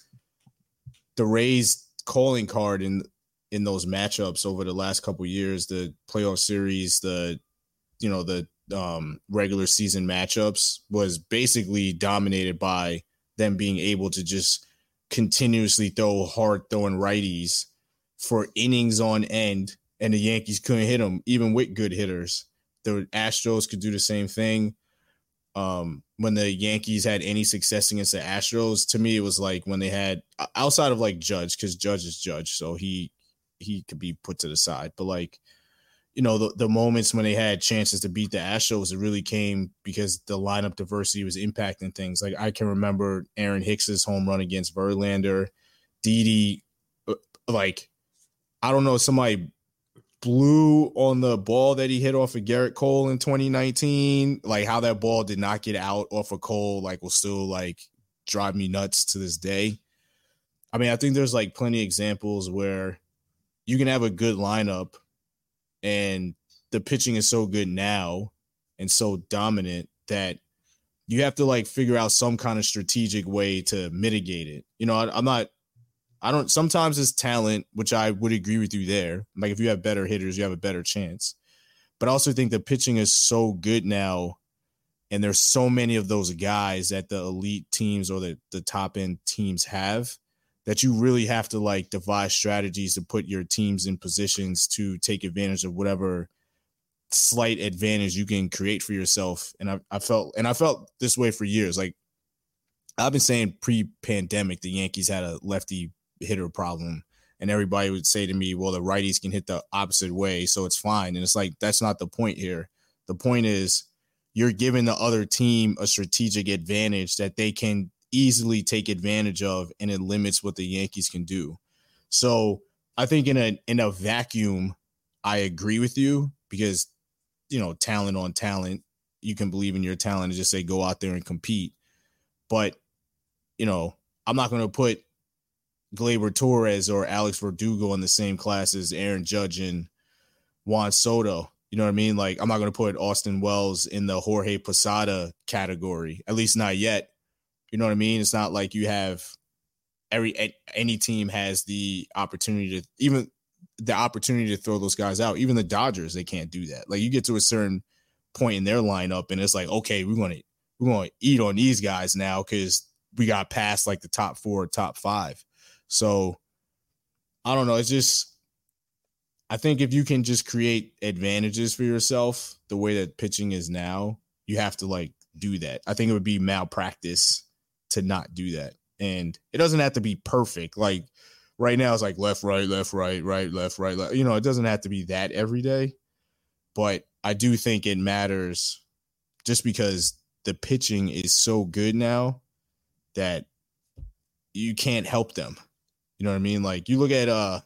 the Rays calling card in in those matchups over the last couple of years, the playoff series, the you know the um, regular season matchups was basically dominated by them being able to just continuously throw hard throwing righties for innings on end, and the Yankees couldn't hit them even with good hitters. The Astros could do the same thing. Um, when the Yankees had any success against the Astros, to me it was like when they had outside of like Judge, because Judge is Judge, so he he could be put to the side. But like, you know, the, the moments when they had chances to beat the Astros, it really came because the lineup diversity was impacting things. Like I can remember Aaron Hicks's home run against Verlander, Didi, like, I don't know, somebody blew on the ball that he hit off of Garrett Cole in twenty nineteen. Like how that ball did not get out off of Cole, like will still like drive me nuts to this day. I mean, I think there's like plenty of examples where you can have a good lineup and the pitching is so good now and so dominant that you have to like figure out some kind of strategic way to mitigate it. You know, I, I'm not, I don't, sometimes it's talent, which I would agree with you there. Like if you have better hitters, you have a better chance. But I also think the pitching is so good now. And there's so many of those guys that the elite teams or the, the top end teams have that you really have to like devise strategies to put your teams in positions to take advantage of whatever slight advantage you can create for yourself. And I, I felt, and I felt this way for years. Like I've been saying pre-pandemic, the Yankees had a lefty hitter problem, and everybody would say to me, well, the righties can hit the opposite way, so it's fine. And it's like, that's not the point here. The point is you're giving the other team a strategic advantage that they can easily take advantage of, and it limits what the Yankees can do. So I think in a in a vacuum, I agree with you because, you know, talent on talent, you can believe in your talent and just say go out there and compete. But, you know, I'm not going to put Gleyber Torres or Alex Verdugo in the same class as Aaron Judge and Juan Soto. You know what I mean? Like I'm not going to put Austin Wells in the Jorge Posada category, at least not yet. You know what I mean? It's not like you have every any team has the opportunity to even the opportunity to throw those guys out. Even the Dodgers, they can't do that. Like you get to a certain point in their lineup and it's like, okay, we're going to we're going to eat on these guys now because we got past like the top four, top five. So I don't know. It's just I think if you can just create advantages for yourself the way that pitching is now, you have to like do that. I think it would be malpractice to not do that. And it doesn't have to be perfect. Like right now it's like left, right, left, right, right, left, right, left. You know, it doesn't have to be that every day. But I do think it matters just because the pitching is so good now that you can't help them. You know what I mean? Like you look at uh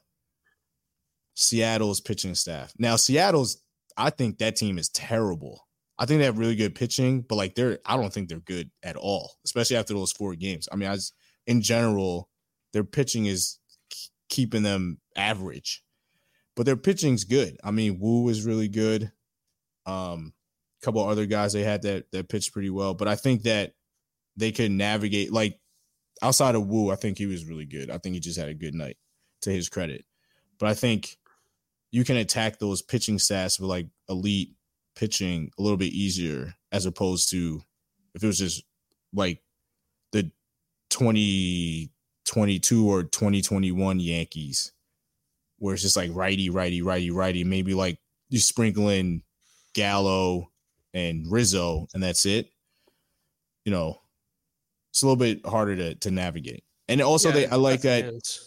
Seattle's pitching staff. Now Seattle's, I think that team is terrible. I think they have really good pitching, but like they're, I don't think they're good at all, especially after those four games. I mean, I was, in general, their pitching is keeping them average, but their pitching's good. I mean, Wu is really good. Um, a couple of other guys they had that that pitched pretty well, but I think that they could navigate. Like outside of Wu, I think he was really good. I think he just had a good night, to his credit. But I think you can attack those pitching stats with like elite pitching a little bit easier as opposed to if it was just like the twenty twenty-two or twenty twenty-one Yankees where it's just like righty, righty, righty, righty. Maybe like you sprinkle in Gallo and Rizzo and that's it. You know, it's a little bit harder to, to navigate. And also, yeah, they I like that. Fans.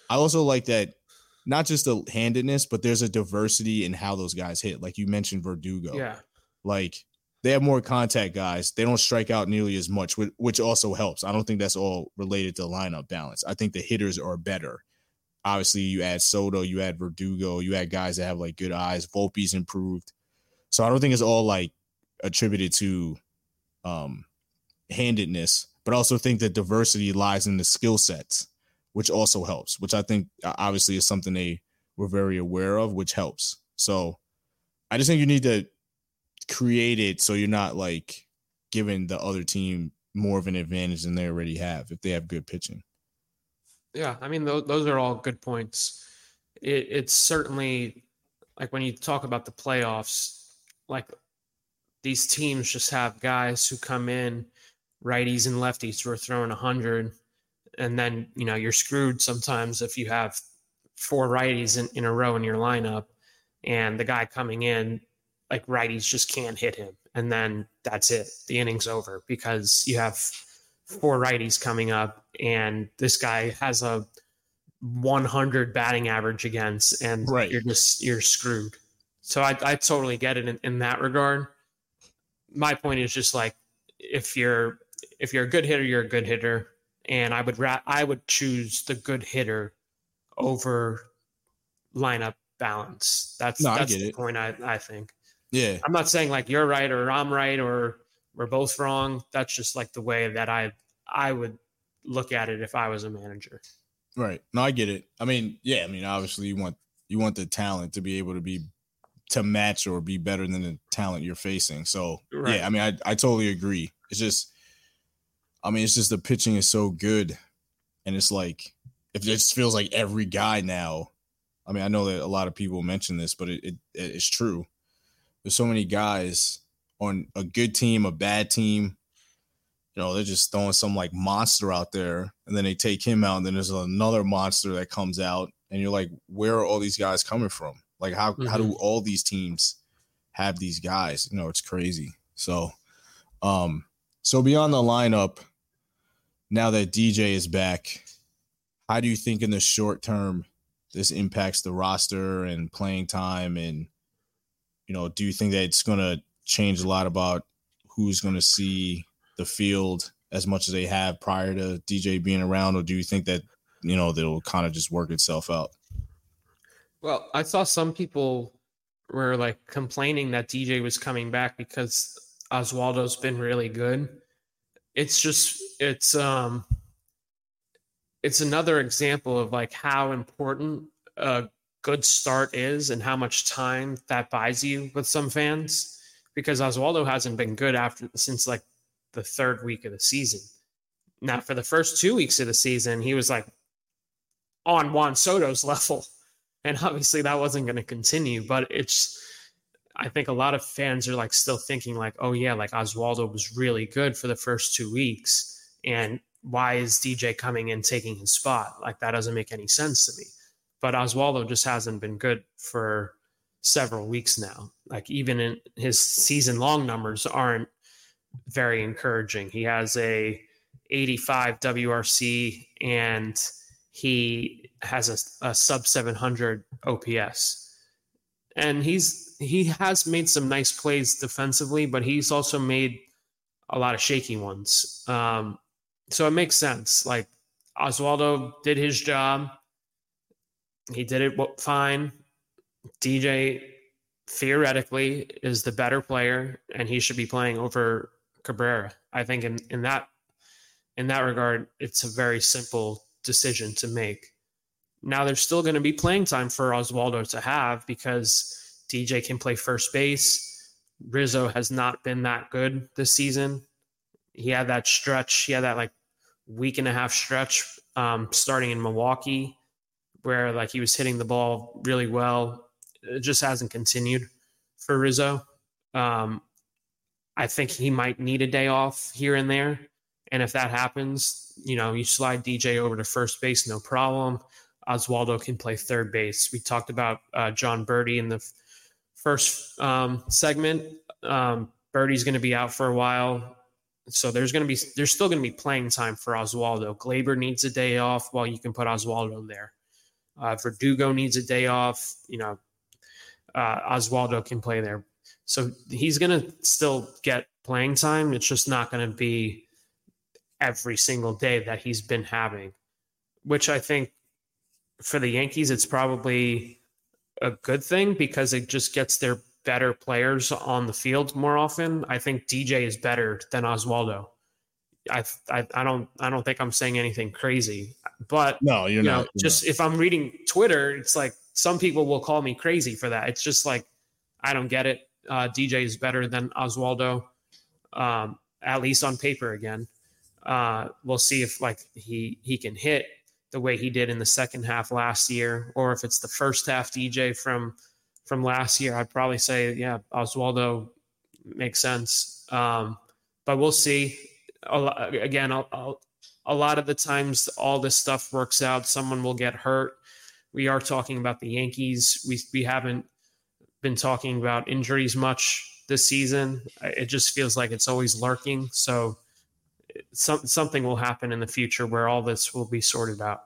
I also like that not just the handedness, but there's a diversity in how those guys hit. Like you mentioned Verdugo. Yeah. Like they have more contact guys. They don't strike out nearly as much, which also helps. I don't think that's all related to lineup balance. I think the hitters are better. Obviously, you add Soto, you add Verdugo, you add guys that have like good eyes. Volpe's improved. So I don't think it's all like attributed to um, handedness, but I also think that diversity lies in the skill sets, which also helps, which I think obviously is something they were very aware of, which helps. So I just think you need to create it so you're not like giving the other team more of an advantage than they already have if they have good pitching. Yeah, I mean, those, those are all good points. It, it's certainly like when you talk about the playoffs, like these teams just have guys who come in, righties and lefties who are throwing one hundred, and then, you know, you're screwed sometimes if you have four righties in, in a row in your lineup and the guy coming in, like righties just can't hit him. And then that's it. The inning's over because you have four righties coming up and this guy has a one hundred batting average against, and right. you're just, you're screwed. So I, I totally get it in, in that regard. My point is just like, if you're, if you're a good hitter, you're a good hitter. And I would, ra- I would choose the good hitter over lineup balance. That's, no, that's I get the it. point I, I think. Yeah. I'm not saying like you're right or I'm right or we're both wrong. That's just like the way that I I would look at it if I was a manager. Right. No, I get it. I mean, yeah, I mean, obviously you want you want the talent to be able to be to match or be better than the talent you're facing. So right. yeah, I mean, I I totally agree. It's just I mean, it's just the pitching is so good. And it's like it just feels like every guy now. I mean, I know that a lot of people mention this, but it, it it's true. There's so many guys on a good team, a bad team. You know, they're just throwing some like monster out there, and then they take him out, and then there's another monster that comes out, and you're like, where are all these guys coming from? Like, how mm-hmm. how do all these teams have these guys? You know, it's crazy. So, um, so beyond the lineup, now that D J is back, how do you think in the short term this impacts the roster and playing time? And, you know, do you think that it's going to change a lot about who's going to see the field as much as they have prior to D J being around? Or do you think that, you know, that it'll kind of just work itself out? Well, I saw some people were like complaining that D J was coming back because Oswaldo's been really good. It's just, it's, um, it's another example of like how important a good start is and how much time that buys you with some fans, because Oswaldo hasn't been good after since like the third week of the season. Now, for the first two weeks of the season, he was like on Juan Soto's level, and obviously that wasn't going to continue. But it's, I think a lot of fans are like still thinking like, oh yeah, like Oswaldo was really good for the first two weeks, and why is D J coming in taking his spot? Like that doesn't make any sense to me. But Oswaldo just hasn't been good for several weeks now. Like even in his season long numbers aren't very encouraging. He has a eighty-five W R C and he has a, a sub seven hundred O P S. And he's he has made some nice plays defensively, but he's also made a lot of shaky ones. Um, so it makes sense. Like Oswaldo did his job. He did it fine. D J theoretically is the better player, and he should be playing over Cabrera. I think in, in that in that regard, it's a very simple decision to make. Now, there's still going to be playing time for Oswaldo to have because D J can play first base. Rizzo has not been that good this season. He had that stretch. He had that like week and a half stretch um, starting in Milwaukee where like he was hitting the ball really well. It just hasn't continued for Rizzo. Um, I think he might need a day off here and there. And if that happens, you know, you slide D J over to first base, no problem. Oswaldo can play third base. We talked about uh, John Birdie in the f- first um, segment. Um, Birdie's going to be out for a while. So there's going to be, there's still going to be playing time for Oswaldo. Glaber needs a day off while you can put Oswaldo there. Uh, Verdugo needs a day off. You know, uh, Oswaldo can play there. So he's going to still get playing time. It's just not going to be every single day that he's been having, which I think for the Yankees, it's probably a good thing because it just gets their better players on the field more often. I think D J is better than Oswaldo. I, I, I don't I don't think I'm saying anything crazy, but no, you're you not. Know, you're just not. If I'm reading Twitter, it's like some people will call me crazy for that. It's just like I don't get it. Uh, D J is better than Oswaldo, um, at least on paper. Again, uh, we'll see if like he he can hit the way he did in the second half last year, or if it's the first half D J from from last year. I'd probably say yeah, Oswaldo makes sense, um, but we'll see. A lot, again, a, a, a lot of the times all this stuff works out. Someone will get hurt. We are talking about the Yankees. We we haven't been talking about injuries much this season. It just feels like it's always lurking. So some, something will happen in the future where all this will be sorted out.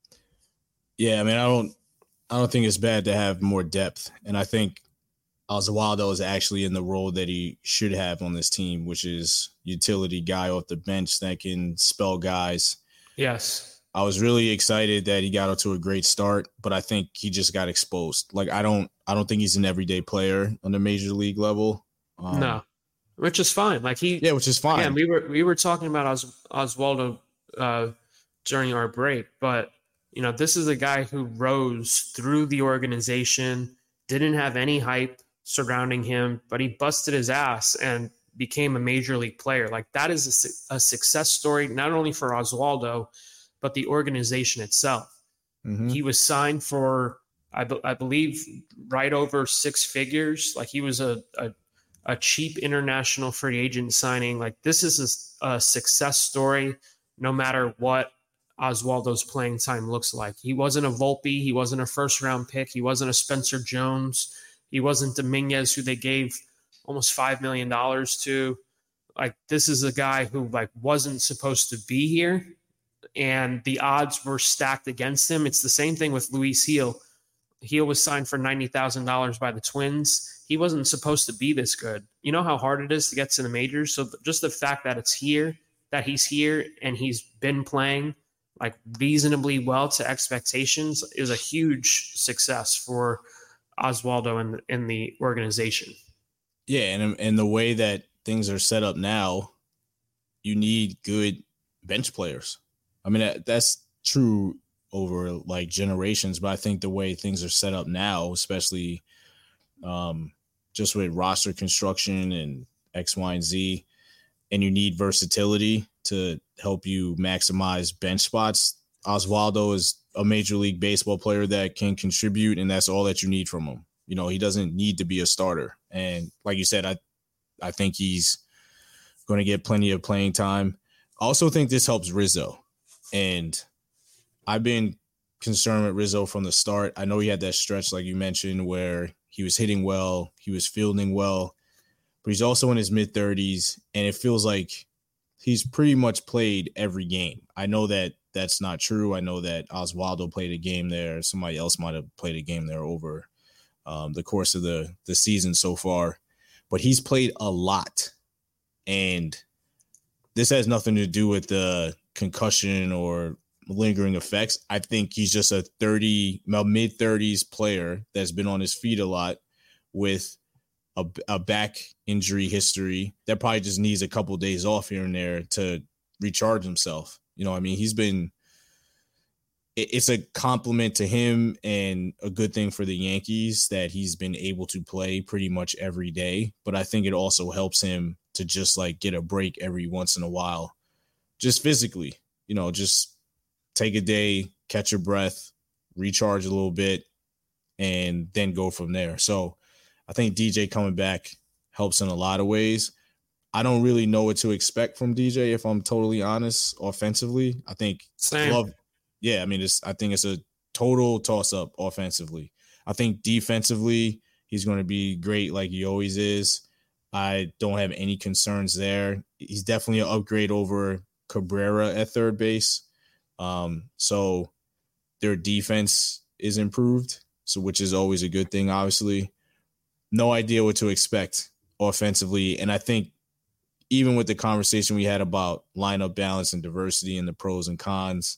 Yeah, I mean, I don't, I don't think it's bad to have more depth, and I think Oswaldo is actually in the role that he should have on this team, which is utility guy off the bench that can spell guys. Yes. I was really excited that he got off to a great start, but I think he just got exposed. Like, I don't, I don't think he's an everyday player on the major league level. Um, no, which is fine. Like he, yeah, which is fine. Again, we were, we were talking about Os, Oswaldo uh, during our break, but you know, this is a guy who rose through the organization, didn't have any hype surrounding him, but he busted his ass and became a major league player. Like that is a, a success story, not only for Oswaldo, but the organization itself. Mm-hmm. He was signed for, I, be, I believe, right over six figures. Like he was a, a, a cheap international free agent signing. Like this is a, a success story, no matter what Oswaldo's playing time looks like. He wasn't a Volpe. He wasn't a first round pick. He wasn't a Spencer Jones. He wasn't Dominguez, who they gave almost five million dollars to. Like, this is a guy who, like, wasn't supposed to be here, and the odds were stacked against him. It's the same thing with Luis Gil. Gil was signed for ninety thousand dollars by the Twins. He wasn't supposed to be this good. You know how hard it is to get to the majors? So just the fact that it's here, that he's here, and he's been playing, like, reasonably well to expectations is a huge success for Oswaldo and in the organization. Yeah, and and the way that things are set up now, you need good bench players. I mean, that, that's true over like generations, but I think the way things are set up now, especially um, just with roster construction and X, Y, and Z, and you need versatility to help you maximize bench spots. Oswaldo is a Major League Baseball player that can contribute, and that's all that you need from him. You know, he doesn't need to be a starter. And like you said, I I think he's going to get plenty of playing time. I also think this helps Rizzo. And I've been concerned with Rizzo from the start. I know he had that stretch, like you mentioned, where he was hitting well, he was fielding well, but he's also in his mid-thirties, and it feels like he's pretty much played every game. I know that that's not true. I know that Oswaldo played a game there. Somebody else might have played a game there over um, the course of the, the season so far. But he's played a lot. And this has nothing to do with the concussion or lingering effects. I think he's just a thirty, mid-thirties player that's been on his feet a lot with a, a back injury history that probably just needs a couple of days off here and there to recharge himself. You know, I mean, he's been – it's a compliment to him and a good thing for the Yankees that he's been able to play pretty much every day. But I think it also helps him to just, like, get a break every once in a while, just physically. You know, just take a day, catch your breath, recharge a little bit, and then go from there. So I think D J coming back helps in a lot of ways. I don't really know what to expect from D J, if I'm totally honest, offensively. I think Same. Glove, yeah, I mean, it's, I think it's a total toss-up offensively. I think defensively, he's going to be great like he always is. I don't have any concerns there. He's definitely an upgrade over Cabrera at third base. Um, so their defense is improved, so which is always a good thing, obviously. No idea what to expect offensively. And I think even with the conversation we had about lineup balance and diversity and the pros and cons,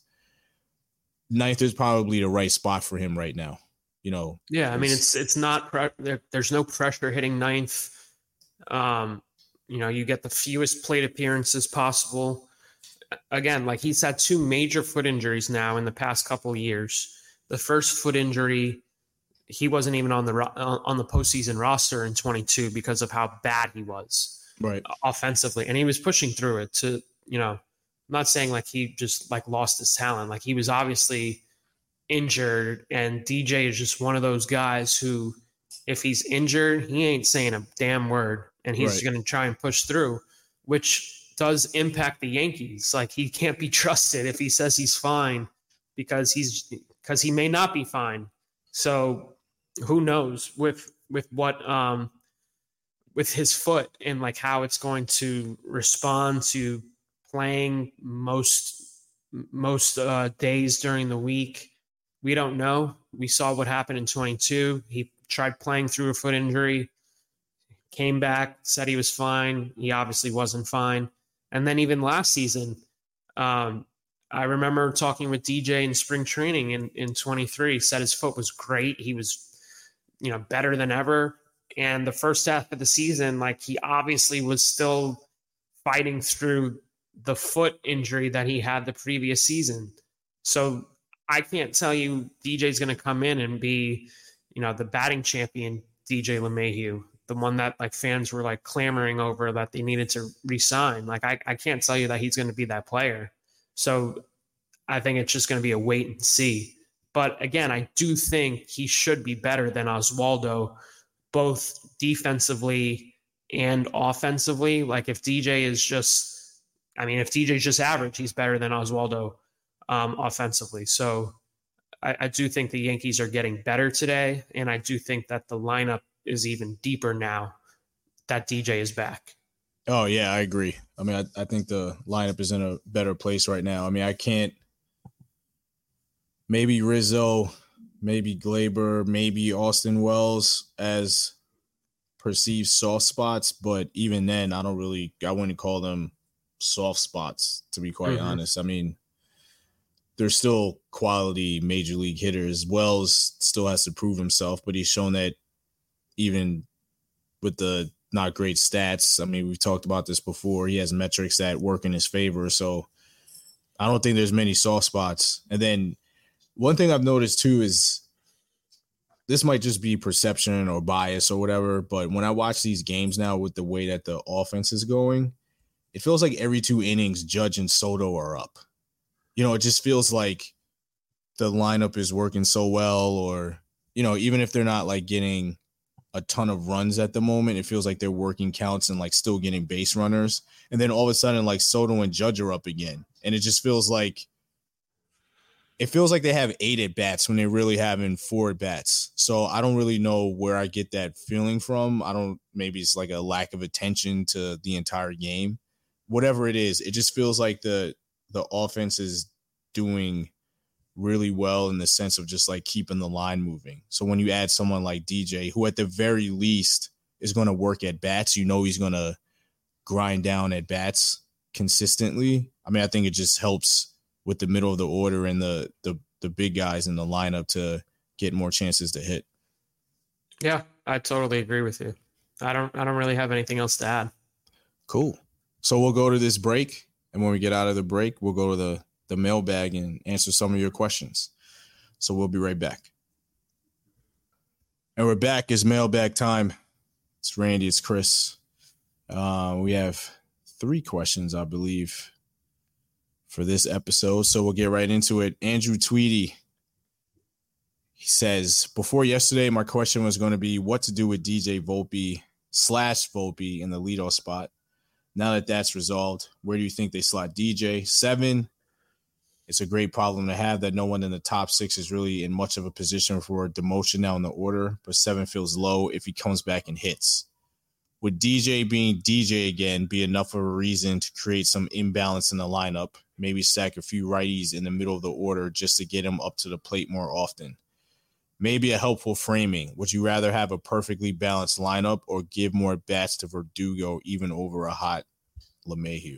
ninth is probably the right spot for him right now. You know, yeah, I mean, it's it's not pre- there, there's no pressure hitting ninth. Um, you know, you get the fewest plate appearances possible. Again, like he's had two major foot injuries now in the past couple of years. The first foot injury, he wasn't even on the on the postseason roster in twenty-two because of how bad he was, right, offensively, and he was pushing through it. To you know, I'm not saying like he just like lost his talent. Like he was obviously injured, and D J is just one of those guys who, if he's injured, he ain't saying a damn word, and he's right. going to try and push through, which does impact the Yankees. Like he can't be trusted if he says he's fine, because he's because he may not be fine. So who knows with with what um with his foot and like how it's going to respond to playing most most uh, days during the week. We don't know. We saw what happened in twenty-two. He tried playing through a foot injury, came back, said he was fine. He obviously wasn't fine. And then even last season, um, I remember talking with D J in spring training in, in twenty-three, said his foot was great. He was, you know, better than ever. And the first half of the season, like he obviously was still fighting through the foot injury that he had the previous season. So I can't tell you D J's going to come in and be, you know, the batting champion D J LeMahieu, the one that like fans were like clamoring over that they needed to re-sign. Like I, I can't tell you that he's going to be that player. So I think it's just going to be a wait and see. But again, I do think he should be better than Oswaldo, both defensively and offensively. Like if D J is just, I mean, if D J's just average, he's better than Oswaldo um, offensively. So I, I do think the Yankees are getting better today. And I do think that the lineup is even deeper now that D J is back. Oh, yeah, I agree. I mean, I, I think the lineup is in a better place right now. I mean, I can't – maybe Rizzo, maybe Glaber, maybe Austin Wells as perceived soft spots, but even then, I don't really – I wouldn't call them soft spots, to be quite mm-hmm. honest. I mean, they're still quality major league hitters. Wells still has to prove himself, but he's shown that even with the – not great stats. I mean, we've talked about this before. He has metrics that work in his favor. So I don't think there's many soft spots. And then one thing I've noticed too is this might just be perception or bias or whatever, but when I watch these games now with the way that the offense is going, it feels like every two innings, Judge and Soto are up. You know, it just feels like the lineup is working so well, or, you know, even if they're not like getting a ton of runs at the moment, it feels like they're working counts and like still getting base runners. And then all of a sudden, like Soto and Judge are up again. And it just feels like, it feels like they have eight at bats when they're really having four at bats. So I don't really know where I get that feeling from. I don't, maybe it's like a lack of attention to the entire game. Whatever it is, it just feels like the, the offense is doing really well in the sense of just like keeping the line moving. So when you add someone like D J, who at the very least is going to work at bats, you know, he's going to grind down at bats consistently. I mean, I think it just helps with the middle of the order and the, the, the big guys in the lineup to get more chances to hit. Yeah, I totally agree with you. I don't, I don't really have anything else to add. Cool. So we'll go to this break. And when we get out of the break, we'll go to the, the mailbag and answer some of your questions. So we'll be right back. And we're back. It's mailbag time. It's Randy. It's Chris. Uh, we have three questions, I believe, for this episode. So we'll get right into it. Andrew Tweedy. He says, before yesterday, my question was going to be what to do with D J Volpe slash Volpe in the leadoff spot. Now that that's resolved, where do you think they slot D J? Seven. It's a great problem to have that no one in the top six is really in much of a position for demotion now in the order, but seven feels low if he comes back and hits. Would D J being D J again be enough of a reason to create some imbalance in the lineup? Maybe stack a few righties in the middle of the order just to get him up to the plate more often. Maybe a helpful framing. Would you rather have a perfectly balanced lineup or give more bats to Verdugo even over a hot LeMahieu?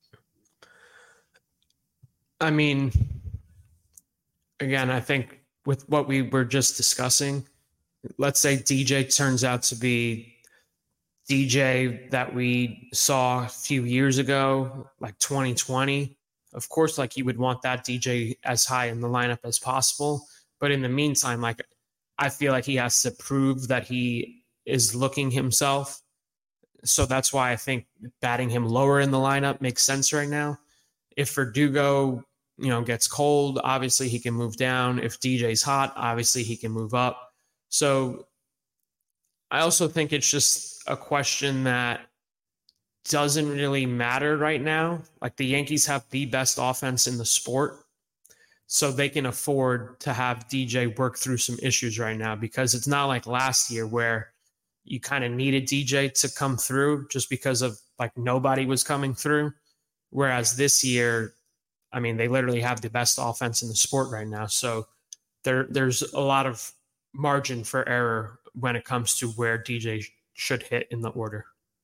I mean, again, I think with what we were just discussing, let's say D J turns out to be D J that we saw a few years ago, like twenty twenty. Of course, like you would want that D J as high in the lineup as possible. But in the meantime, like I feel like he has to prove that he is looking himself. So that's why I think batting him lower in the lineup makes sense right now. If Verdugo, you know, gets cold, obviously he can move down. If D J's hot, obviously he can move up. So I also think it's just a question that doesn't really matter right now. Like the Yankees have the best offense in the sport, so they can afford to have D J work through some issues right now, because it's not like last year where you kind of needed D J to come through just because of like nobody was coming through. Whereas this year, I mean, they literally have the best offense in the sport right now. So there, there's a lot of margin for error when it comes to where D J should hit in the order.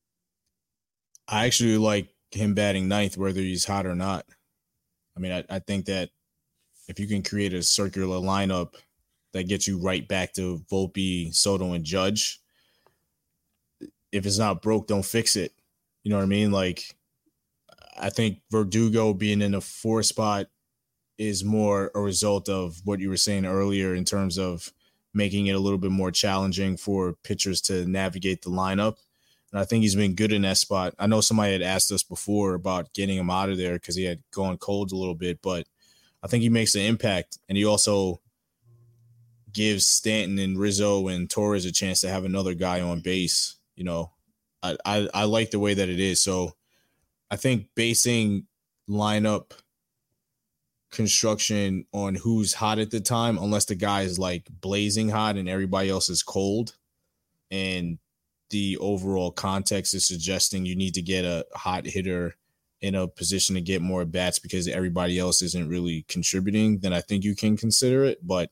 I actually like him batting ninth, whether he's hot or not. I mean, I, I think that if you can create a circular lineup that gets you right back to Volpe, Soto, and Judge, if it's not broke, don't fix it. You know what I mean? Like, I think Verdugo being in the four spot is more a result of what you were saying earlier in terms of making it a little bit more challenging for pitchers to navigate the lineup. And I think he's been good in that spot. I know somebody had asked us before about getting him out of there because he had gone cold a little bit, but I think he makes an impact. And he also gives Stanton and Rizzo and Torres a chance to have another guy on base. You know, I, I, I like the way that it is. So I think basing lineup construction on who's hot at the time, unless the guy is like blazing hot and everybody else is cold, and the overall context is suggesting you need to get a hot hitter in a position to get more bats because everybody else isn't really contributing, then I think you can consider it. But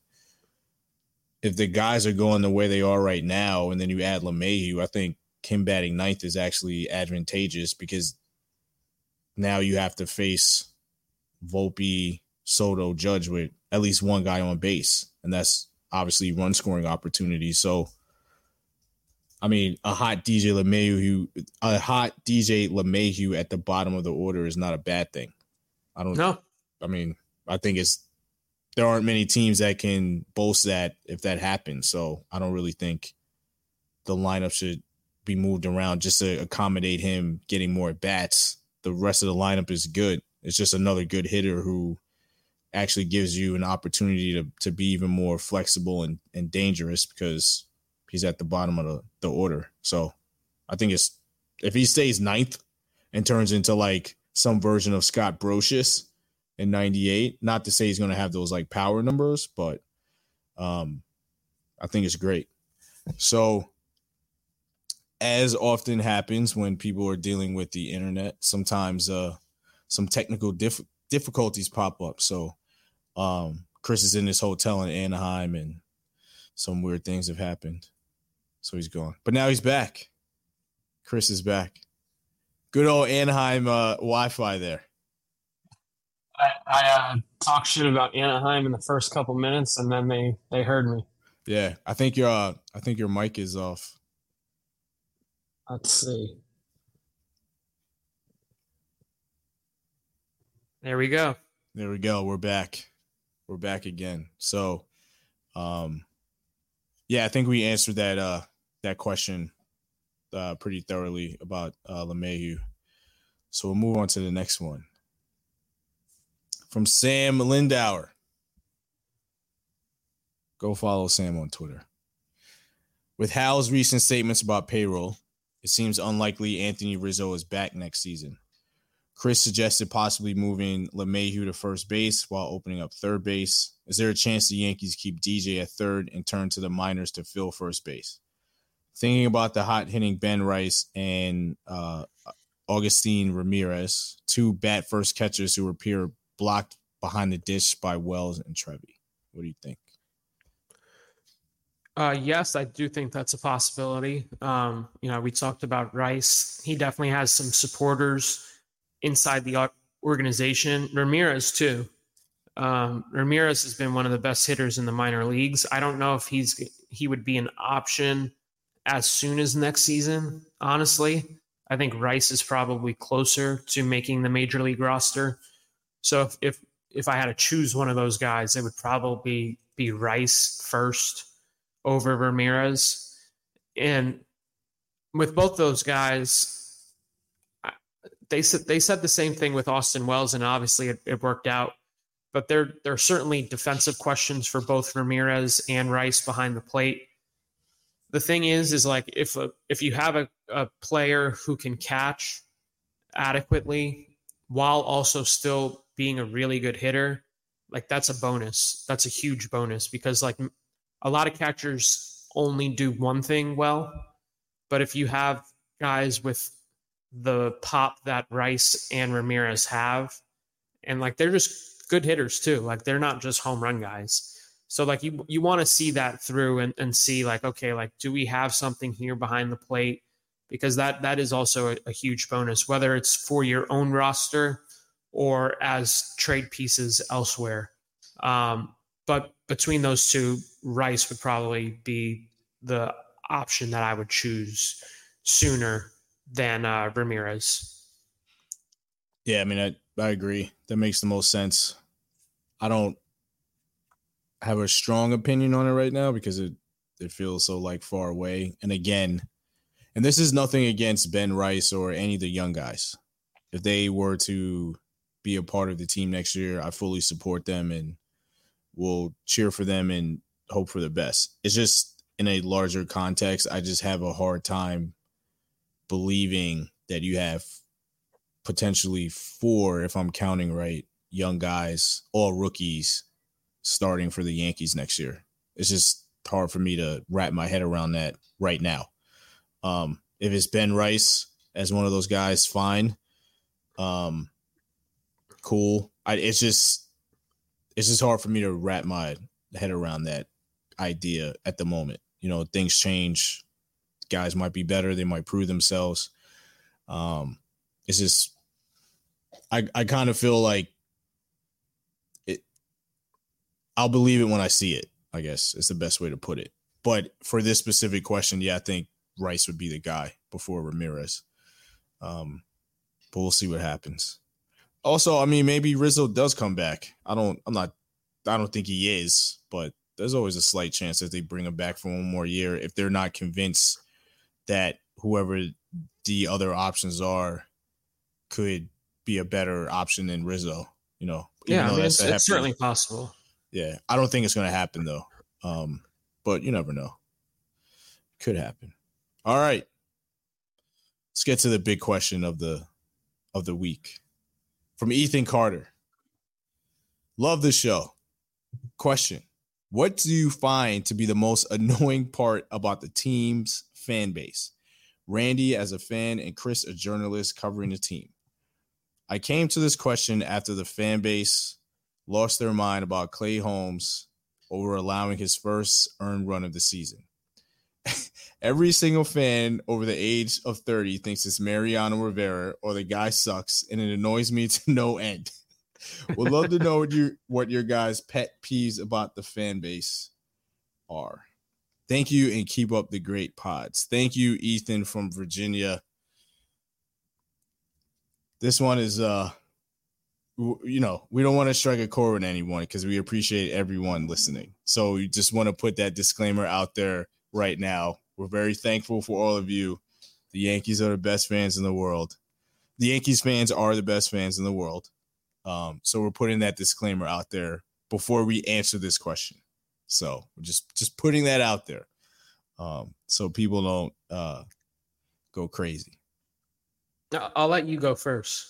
if the guys are going the way they are right now, and then you add LeMahieu, I think him batting ninth is actually advantageous because now you have to face Volpe, Soto, Judge with at least one guy on base, and that's obviously run scoring opportunities. So, I mean, a hot D J LeMahieu, a hot D J LeMahieu at the bottom of the order is not a bad thing. I don't know. I mean, I think it's there aren't many teams that can boast that if that happens. So I don't really think the lineup should be moved around just to accommodate him getting more bats. The rest of the lineup is good. It's just another good hitter who actually gives you an opportunity to to be even more flexible and, and dangerous because he's at the bottom of the, the order. So I think it's if he stays ninth and turns into like some version of Scott Brocious in ninety-eight, not to say he's going to have those like power numbers, but um, I think it's great. So as often happens when people are dealing with the internet, sometimes uh, some technical dif- difficulties pop up. So um, Chris is in this hotel in Anaheim and some weird things have happened. So he's gone. But now he's back. Chris is back. Good old Anaheim uh, Wi-Fi there. I, I uh, talked shit about Anaheim in the first couple minutes, and then they, they heard me. Yeah, I think your uh, I think your mic is off. Let's see. There we go. There we go. We're back. We're back again. So, um, yeah, I think we answered that uh that question uh, pretty thoroughly about uh, LeMahieu. So we'll move on to the next one. From Sam Lindauer. Go follow Sam on Twitter. With Hal's recent statements about payroll, it seems unlikely Anthony Rizzo is back next season. Chris suggested possibly moving LeMahieu to first base while opening up third base. Is there a chance the Yankees keep D J at third and turn to the minors to fill first base? Thinking about the hot-hitting Ben Rice and uh, Augustine Ramirez, two bat-first catchers who appear blocked behind the dish by Wells and Trevi. What do you think? Uh, yes, I do think that's a possibility. Um, you know, we talked about Rice. He definitely has some supporters inside the organization. Ramirez too. Um, Ramirez has been one of the best hitters in the minor leagues. I don't know if he's he would be an option as soon as next season. Honestly, I think Rice is probably closer to making the major league roster. So if if, if I had to choose one of those guys, it would probably be Rice first over Ramirez. And with both those guys, they said they said the same thing with Austin Wells, and obviously it, it worked out. But there, there are certainly defensive questions for both Ramirez and Rice behind the plate. The thing is, is like if a, if you have a, a player who can catch adequately while also still being a really good hitter, like that's a bonus. That's a huge bonus because like a lot of catchers only do one thing well. But if you have guys with the pop that Rice and Ramirez have, and like they're just good hitters too. Like they're not just home run guys. So like you you want to see that through and, and see like, okay, like do we have something here behind the plate? Because that that is also a, a huge bonus, whether it's for your own roster or as trade pieces elsewhere. Um, but between those two, Rice would probably be the option that I would choose sooner than uh, Ramirez. Yeah, I mean, I, I agree. That makes the most sense. I don't have a strong opinion on it right now because it, it feels so like far away. And again, and this is nothing against Ben Rice or any of the young guys. If they were to be a part of the team next year, I fully support them and will cheer for them and hope for the best. It's just in a larger context, I just have a hard time believing that you have potentially four, if I'm counting right, young guys, all rookies, starting for the Yankees next year. It's just hard for me to wrap my head around that right now. Um, if it's Ben Rice as one of those guys, fine. Um, cool. I, it's just it's just hard for me to wrap my head around that idea at the moment. You know, things change. Guys might be better. They might prove themselves. Um, it's just I, I kind of feel like it. I'll believe it when I see it, I guess is the best way to put it. But for this specific question, yeah, I think Rice would be the guy before Ramirez. Um, but we'll see what happens. Also, I mean, maybe Rizzo does come back. I don't, I'm not, I don't think he is, but there's always a slight chance that they bring him back for one more year if they're not convinced that whoever the other options are could be a better option than Rizzo, you know. Yeah, I mean, it's, it's certainly possible. Yeah, I don't think it's going to happen, though. Um, but you never know. Could happen. All right. Let's get to the big question of the of the week. From Ethan Carter. Love the show. Question. What do you find to be the most annoying part about the team's fan base? Randy as a fan and Chris a journalist covering the team. I came to this question after the fan base lost their mind about Clay Holmes over allowing his first earned run of the season. Every single fan over the age of thirty thinks it's Mariano Rivera or the guy sucks, and it annoys me to no end. Would love to know what, you, what your guys' pet peeves about the fan base are. Thank you and keep up the great pods. Thank you, Ethan from Virginia. This one is, uh, you know, we don't want to strike a chord with anyone because we appreciate everyone listening. So we just want to put that disclaimer out there right now. We're very thankful for all of you. The Yankees are the best fans in the world. The Yankees fans are the best fans in the world. Um, so we're putting that disclaimer out there before we answer this question. So we're just, just putting that out there um, so people don't uh, go crazy. I'll let you go first.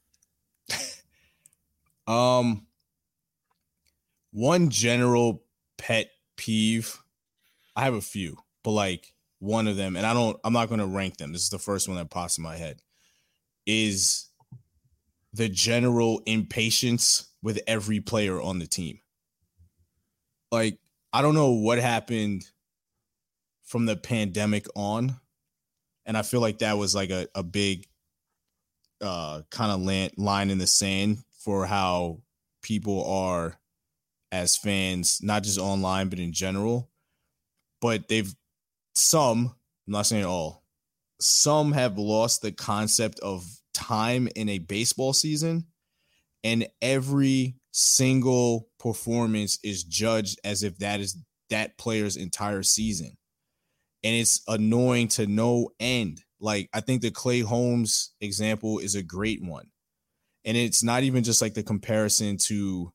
um, one general pet peeve. I have a few, but like one of them, and I don't, I'm not going to rank them. This is the first one that pops in my head, is the general impatience with every player on the team. Like, I don't know what happened from the pandemic on. And I feel like that was like a, a big uh, kind of land, line in the sand for how people are as fans, not just online, but in general. But they've some, I'm not saying all, some have lost the concept of time in a baseball season, and every single performance is judged as if that is that player's entire season. And it's annoying to no end. Like, I think the Clay Holmes example is a great one. And it's not even just like the comparison to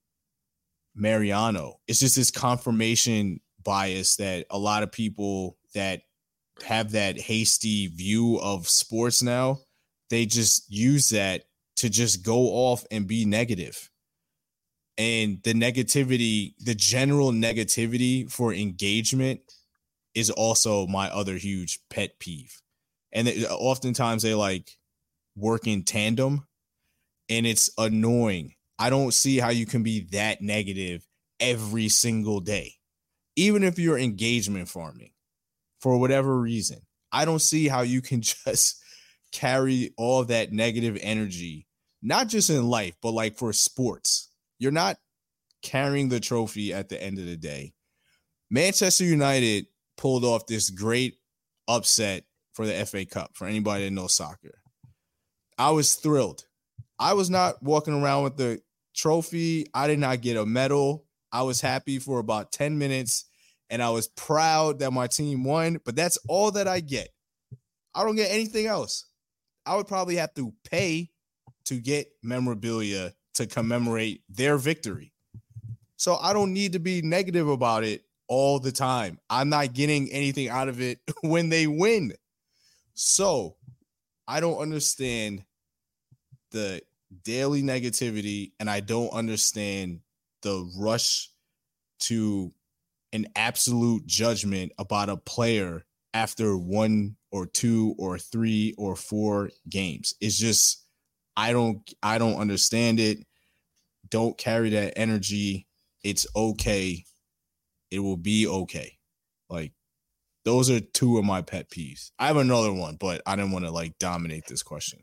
Mariano. It's just this confirmation bias that a lot of people that have that hasty view of sports now, they just use that to just go off and be negative. And the negativity, the general negativity for engagement is also my other huge pet peeve. And it, oftentimes they like work in tandem, and it's annoying. I don't see how you can be that negative every single day, even if you're engagement farming for whatever reason. I don't see how you can just carry all that negative energy, not just in life, but like for sports. You're not carrying the trophy at the end of the day. Manchester United pulled off this great upset for the F A Cup, for anybody that knows soccer. I was thrilled. I was not walking around with the trophy. I did not get a medal. I was happy for about ten minutes, and I was proud that my team won, but that's all that I get. I don't get anything else. I would probably have to pay to get memorabilia to commemorate their victory. So I don't need to be negative about it all the time. I'm not getting anything out of it when they win. So I don't understand the daily negativity, and I don't understand the rush to an absolute judgment about a player after one or two or three or four games. It's just, I don't, I don't understand it. Don't carry that energy. It's okay. It will be okay. Like, those are two of my pet peeves. I have another one, but I didn't want to like dominate this question.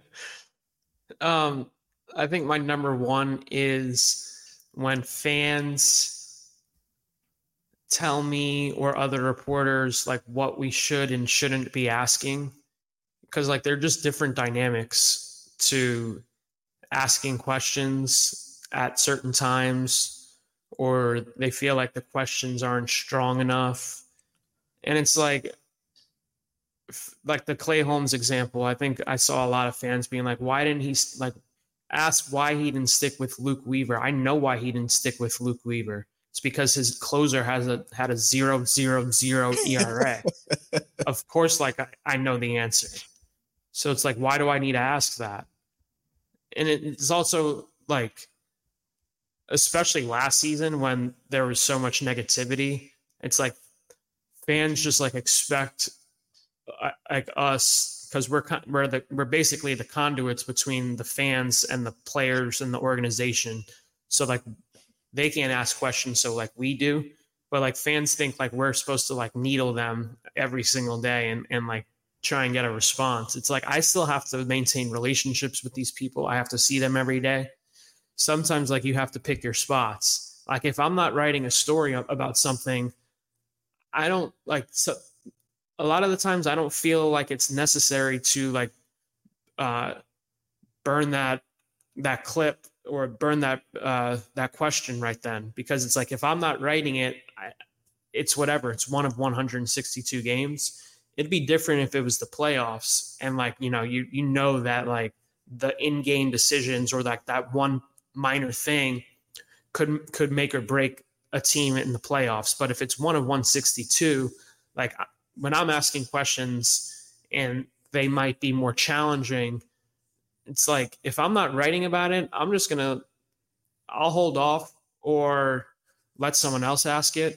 um, I think my number one is when fans tell me or other reporters like what we should and shouldn't be asking, because like they're just different dynamics to asking questions at certain times, or they feel like the questions aren't strong enough. And it's like, like the Clay Holmes example, I think I saw a lot of fans being like, why didn't he like ask why he didn't stick with Luke Weaver? I know why he didn't stick with Luke Weaver. It's because his closer has a had a zero zero zero E R A. Of course, like I, I know the answer. So it's like, why do I need to ask that? And it's also like, especially last season when there was so much negativity, it's like fans just like expect uh, like us, because we're we're the we're basically the conduits between the fans and the players and the organization. So like they can't ask questions, so like we do, but like fans think like we're supposed to like needle them every single day and and like try and get a response. It's like I still have to maintain relationships with these people. I have to see them every day. Sometimes like you have to pick your spots. Like if I'm not writing a story about something, I don't like so a lot of the times I don't feel like it's necessary to like uh, burn that that clip or burn that uh, that question right then, because it's like if I'm not writing it, I, it's whatever. It's one of one hundred sixty-two games. It'd be different if it was the playoffs and like you know you you know that like the in-game decisions or like that one minor thing could could make or break a team in the playoffs. But if it's one of one sixty-two, like when I'm asking questions and they might be more challenging, it's like if I'm not writing about it, I'm just gonna I'll hold off or let someone else ask it,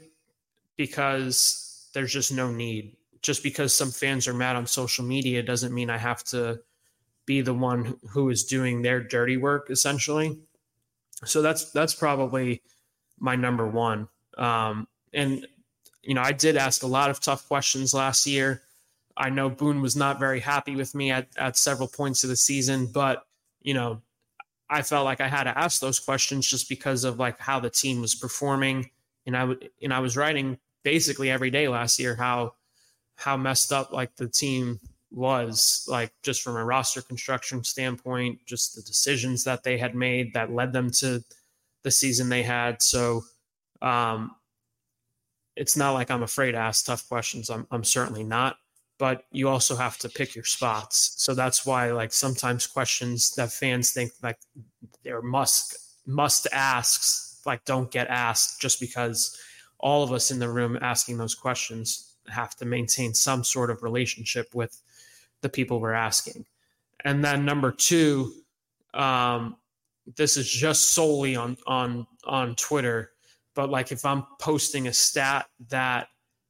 because there's just no need. Just because some fans are mad on social media doesn't mean I have to be the one who is doing their dirty work, essentially. So that's that's probably my number one. Um, and you know, I did ask a lot of tough questions last year. I know Boone was not very happy with me at, at several points of the season, but, you know, I felt like I had to ask those questions just because of like how the team was performing. And I w- and I was writing basically every day last year how how messed up like the team was, like just from a roster construction standpoint, just the decisions that they had made that led them to the season they had. So um, it's not like I'm afraid to ask tough questions. I'm I'm certainly not. But you also have to pick your spots. So that's why, like, sometimes questions that fans think like they're must must asks, like, don't get asked just because all of us in the room asking those questions have to maintain some sort of relationship with the people we're asking. And then number two, um, this is just solely on on on Twitter, but like if I'm posting a stat that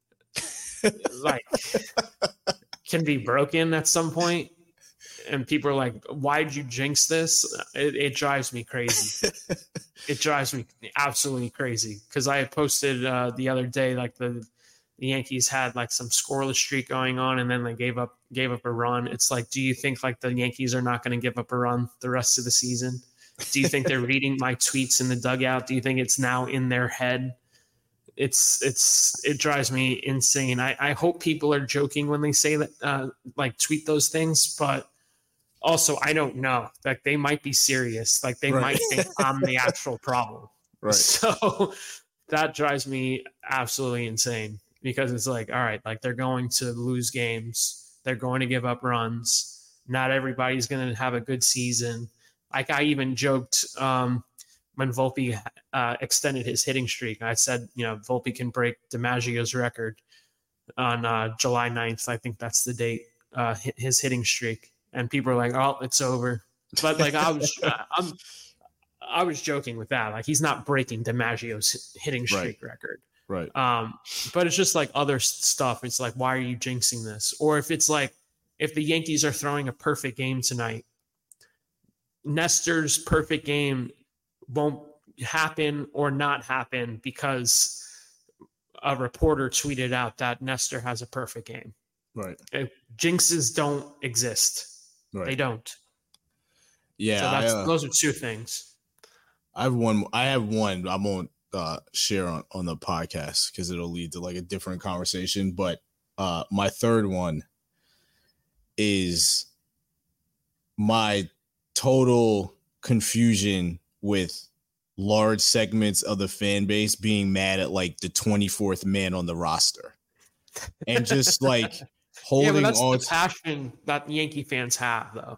like can be broken at some point and people are like, why'd you jinx this? It, it drives me crazy. It drives me absolutely crazy. Cause I had posted uh, the other day, like the, the Yankees had like some scoreless streak going on and then they gave up, gave up a run. It's like, do you think like the Yankees are not going to give up a run the rest of the season? Do you think they're reading my tweets in the dugout? Do you think it's now in their head? It's it's it drives me insane. I, I hope people are joking when they say that, uh, like tweet those things, but also I don't know. Like they might be serious. Like they right. might think I'm the actual problem. Right. So that drives me absolutely insane because it's like, all right, like they're going to lose games. They're going to give up runs. Not everybody's going to have a good season. Like I even joked, um, when Volpe uh, extended his hitting streak, I said, you know, Volpe can break DiMaggio's record on uh, July ninth. I think that's the date, uh, his hitting streak. And people are like, oh, it's over. But like, I was, uh, I'm, I was joking with that. Like, he's not breaking DiMaggio's hitting streak right. record. Right. Um, but it's just like other stuff. It's like, why are you jinxing this? Or if it's like, if the Yankees are throwing a perfect game tonight, Nestor's perfect game won't happen or not happen because a reporter tweeted out that Nestor has a perfect game. Right. Jinxes don't exist. Right. They don't. Yeah. So that's, I, uh, those are two things. I have one. I have one. I won't uh, share on, on the podcast because it'll lead to like a different conversation. But uh, my third one is my total confusion with large segments of the fan base being mad at like the twenty-fourth man on the roster and just like holding yeah, but that's on the passion that Yankee fans have though.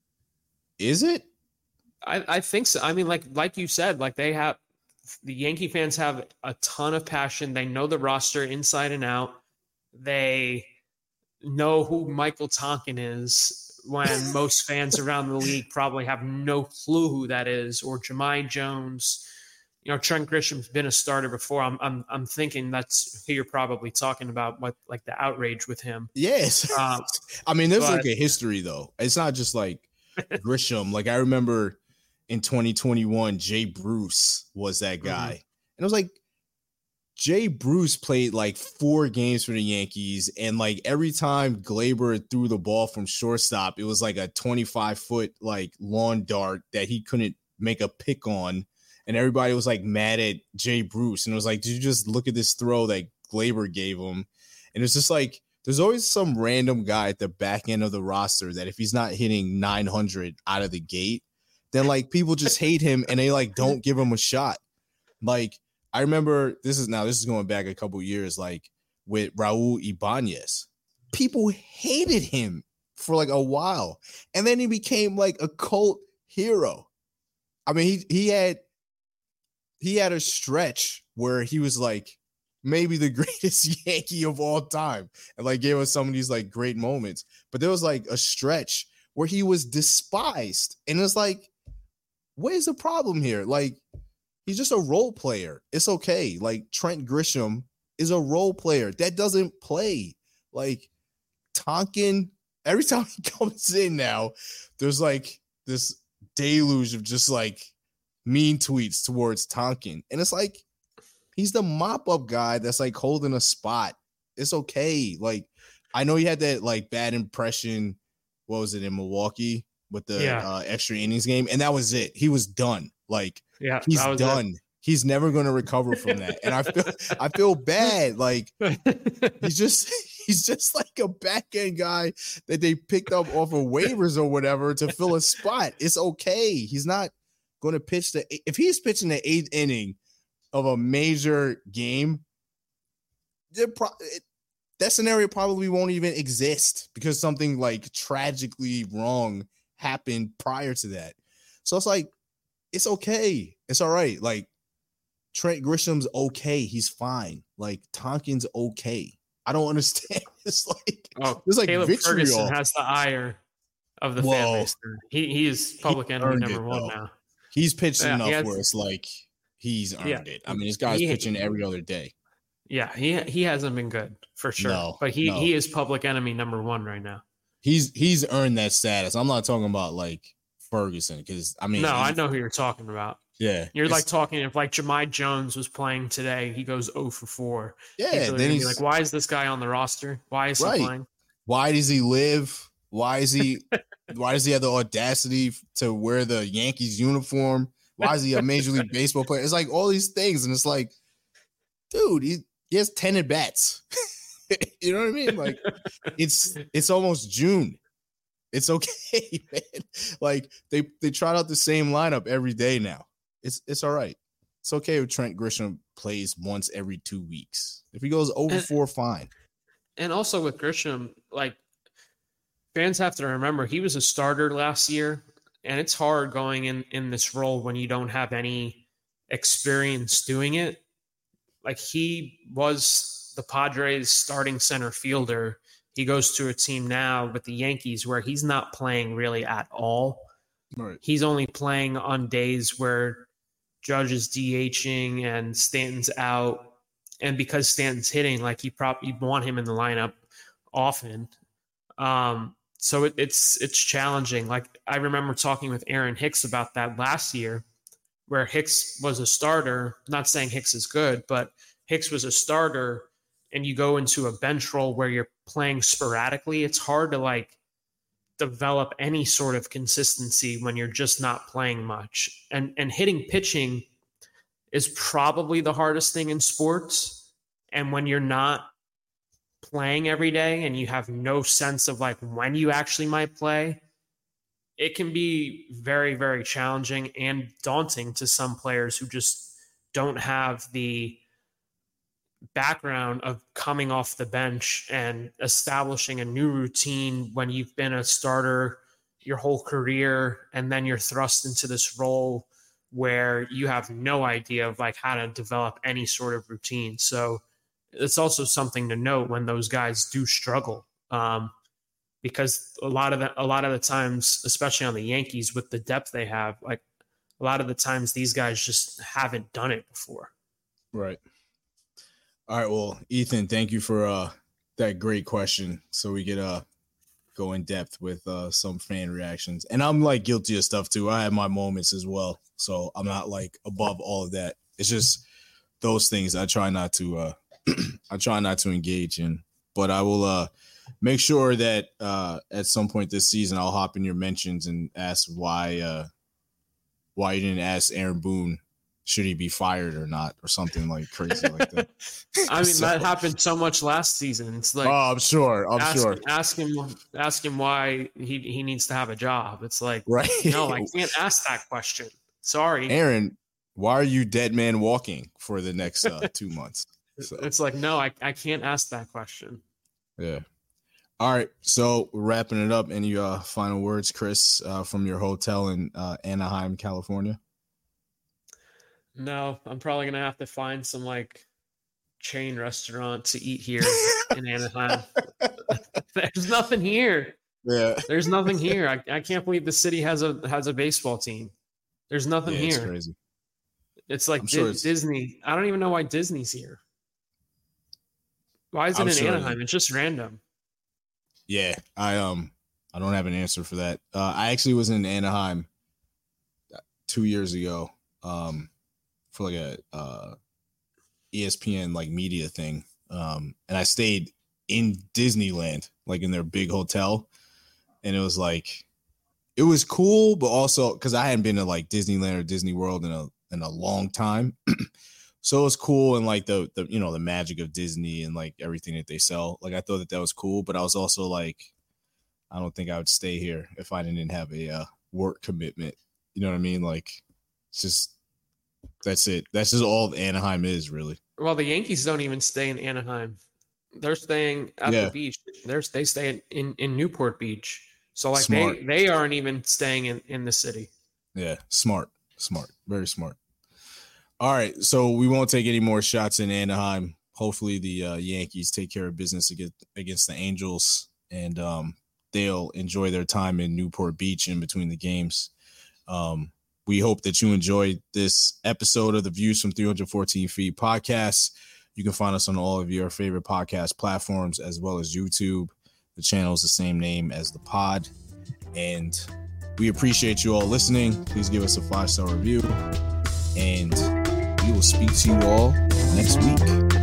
Is it? I, I think so. I mean, like, like you said, like they have, the Yankee fans have a ton of passion. They know the roster inside and out. They know who Michael Tonkin is, when most fans around the league probably have no clue who that is, or Jahmai Jones. You know, Trent Grisham's been a starter before. I'm I'm I'm thinking that's who you're probably talking about, what like the outrage with him. Yes. Um, I mean, there's but, like a history though. It's not just like Grisham. Like I remember in twenty twenty-one, Jay Bruce was that guy. Mm-hmm. And it was like, Jay Bruce played like four games for the Yankees, and like every time Glaber threw the ball from shortstop, it was like a twenty-five foot like lawn dart that he couldn't make a pick on, and everybody was like mad at Jay Bruce, and it was like, did you just look at this throw that Glaber gave him? And it's just like there's always some random guy at the back end of the roster that if he's not hitting nine hundred out of the gate, then like people just hate him and they like don't give him a shot. Like I remember this is now this is going back a couple years, like with Raul Ibanez. People hated him for like a while, and then he became like a cult hero. I mean, he he had he had a stretch where he was like maybe the greatest Yankee of all time, and like gave us some of these like great moments. But there was like a stretch where he was despised, and it's like, what is the problem here? Like, he's just a role player. It's okay. Like Trent Grisham is a role player that doesn't play. Like Tonkin, every time he comes in now, there's like this deluge of just like mean tweets towards Tonkin. And it's like, He's the mop-up guy that's like holding a spot. It's okay. Like, I know he had that like bad impression. What was it in Milwaukee with the Yeah. uh, extra innings game? And that was it. He was done. Like, Yeah, he's that was done. it. He's never going to recover from that. And I feel I feel bad. Like, he's just he's just like a back end guy that they picked up off of waivers or whatever to fill a spot. It's okay. He's not going to pitch the if he's pitching the eighth inning of a major game, pro- it, that scenario probably won't even exist because something like tragically wrong happened prior to that. So it's like, it's okay. It's all right. Like, Trent Grisham's okay. He's fine. Like, Tonkin's okay. I don't understand. It's like, oh, it's like Caleb vitriol. Ferguson has the ire of the Whoa. fan base. He he is public He enemy earned number it, one though. now. He's pitched Yeah, enough he has- where it's like he's earned Yeah. it. I mean, this guy's He- pitching every other day. Yeah, he he hasn't been good for sure. No, but he no. he is public enemy number one right now. He's he's earned that status. I'm not talking about like Ferguson because I mean, No, he- I know who you're talking about. Yeah, You're it's- like talking if like Jahmai Jones was playing today, he goes zero for four. yeah. People are Then gonna be he's like, why is this guy on the roster? Why is Right. he playing? Why does he live? Why is he? Why does he have the audacity to wear the Yankees uniform? Why is he a Major League Baseball player? It's like all these things, and it's like, dude, he, he has ten at bats. You know what I mean? Like, it's it's almost June. It's okay, man. Like they they trot out the same lineup every day now. It's it's all right. It's okay if Trent Grisham plays once every two weeks. If he goes over And- four, fine. And also with Grisham, like fans have to remember he was a starter last year, and it's hard going in in this role when you don't have any experience doing it. Like he was the Padres starting center fielder. He goes to a team now with the Yankees where he's not playing really at all. Right. He's only playing on days where Judge is DHing and Stanton's out. And because Stanton's hitting, like you probably want him in the lineup often. Um, so it, it's it's challenging. Like I remember talking with Aaron Hicks about that last year, where Hicks was a starter. Not saying Hicks is good, but Hicks was a starter, and you go into a bench role where you're playing sporadically. It's hard to like develop any sort of consistency when you're just not playing much. And and hitting pitching is probably the hardest thing in sports. And when you're not playing every day and you have no sense of like when you actually might play, it can be very, very challenging and daunting to some players who just don't have the background of coming off the bench and establishing a new routine when you've been a starter your whole career, and then you're thrust into this role where you have no idea of like how to develop any sort of routine. So it's also something to note when those guys do struggle, um, because a lot of the, a lot of the times, especially on the Yankees with the depth they have, like a lot of the times these guys just haven't done it before. Right. All right. Well, Ethan, thank you for uh, that great question. So we could uh, go in depth with uh, some fan reactions. And I'm like guilty of stuff too. I have my moments as well. So I'm not like above all of that. It's just those things I try not to uh, I try not to engage in. But I will uh, make sure that uh, at some point this season I'll hop in your mentions and ask why uh, why you didn't ask Aaron Boone should he be fired or not, or something like crazy like that. I mean, So- that happened so much last season. It's like, oh, I'm sure. I'm ask, sure. ask him, ask him why he, he needs to have a job. It's like, Right. no, I can't ask that question. Sorry. Aaron, why are you dead man walking for the next uh, two months? So, It's like, no, I, I can't ask that question. yeah. All right. So we're wrapping it up. Any uh, final words, Chris, uh, from your hotel in uh, Anaheim, California? No, I'm probably going to have to find some like chain restaurant to eat here in Anaheim. There's nothing here. Yeah. There's nothing here. I, I can't believe the city has a has a baseball team. There's nothing Yeah, it's here. crazy. It's like I'm sure Di- it's- Disney. I don't even know why Disney's here. Why is it I'm in sure it Anaheim? It's just random. Yeah. I um I don't have an answer for that. Uh, I actually was in Anaheim two years ago um, for like a uh, E S P N like media thing. Um, and I stayed in Disneyland, like in their big hotel. And it was like, it was cool, but also because I hadn't been to like Disneyland or Disney World in a in a long time. So it was cool, and like the the you know the magic of Disney and like everything that they sell. Like I thought that that was cool, but I was also like, I don't think I would stay here if I didn't have a uh, work commitment. You know what I mean? Like, it's just that's it. That's just all Anaheim is, really. Well, the Yankees don't even stay in Anaheim. They're staying at Yeah. the beach. They're they stay in, in, in Newport Beach. So like Smart. they they aren't even staying in, in the city. Yeah, smart, smart, very smart. All right, so we won't take any more shots in Anaheim. Hopefully, the uh, Yankees take care of business against against the Angels, and um, they'll enjoy their time in Newport Beach in between the games. Um, we hope that you enjoyed this episode of the Views from three hundred fourteen Feet podcast. You can find us on all of your favorite podcast platforms as well as YouTube. The channel is the same name as the pod. And we appreciate you all listening. Please give us a five-star review. And we will speak to you all next week.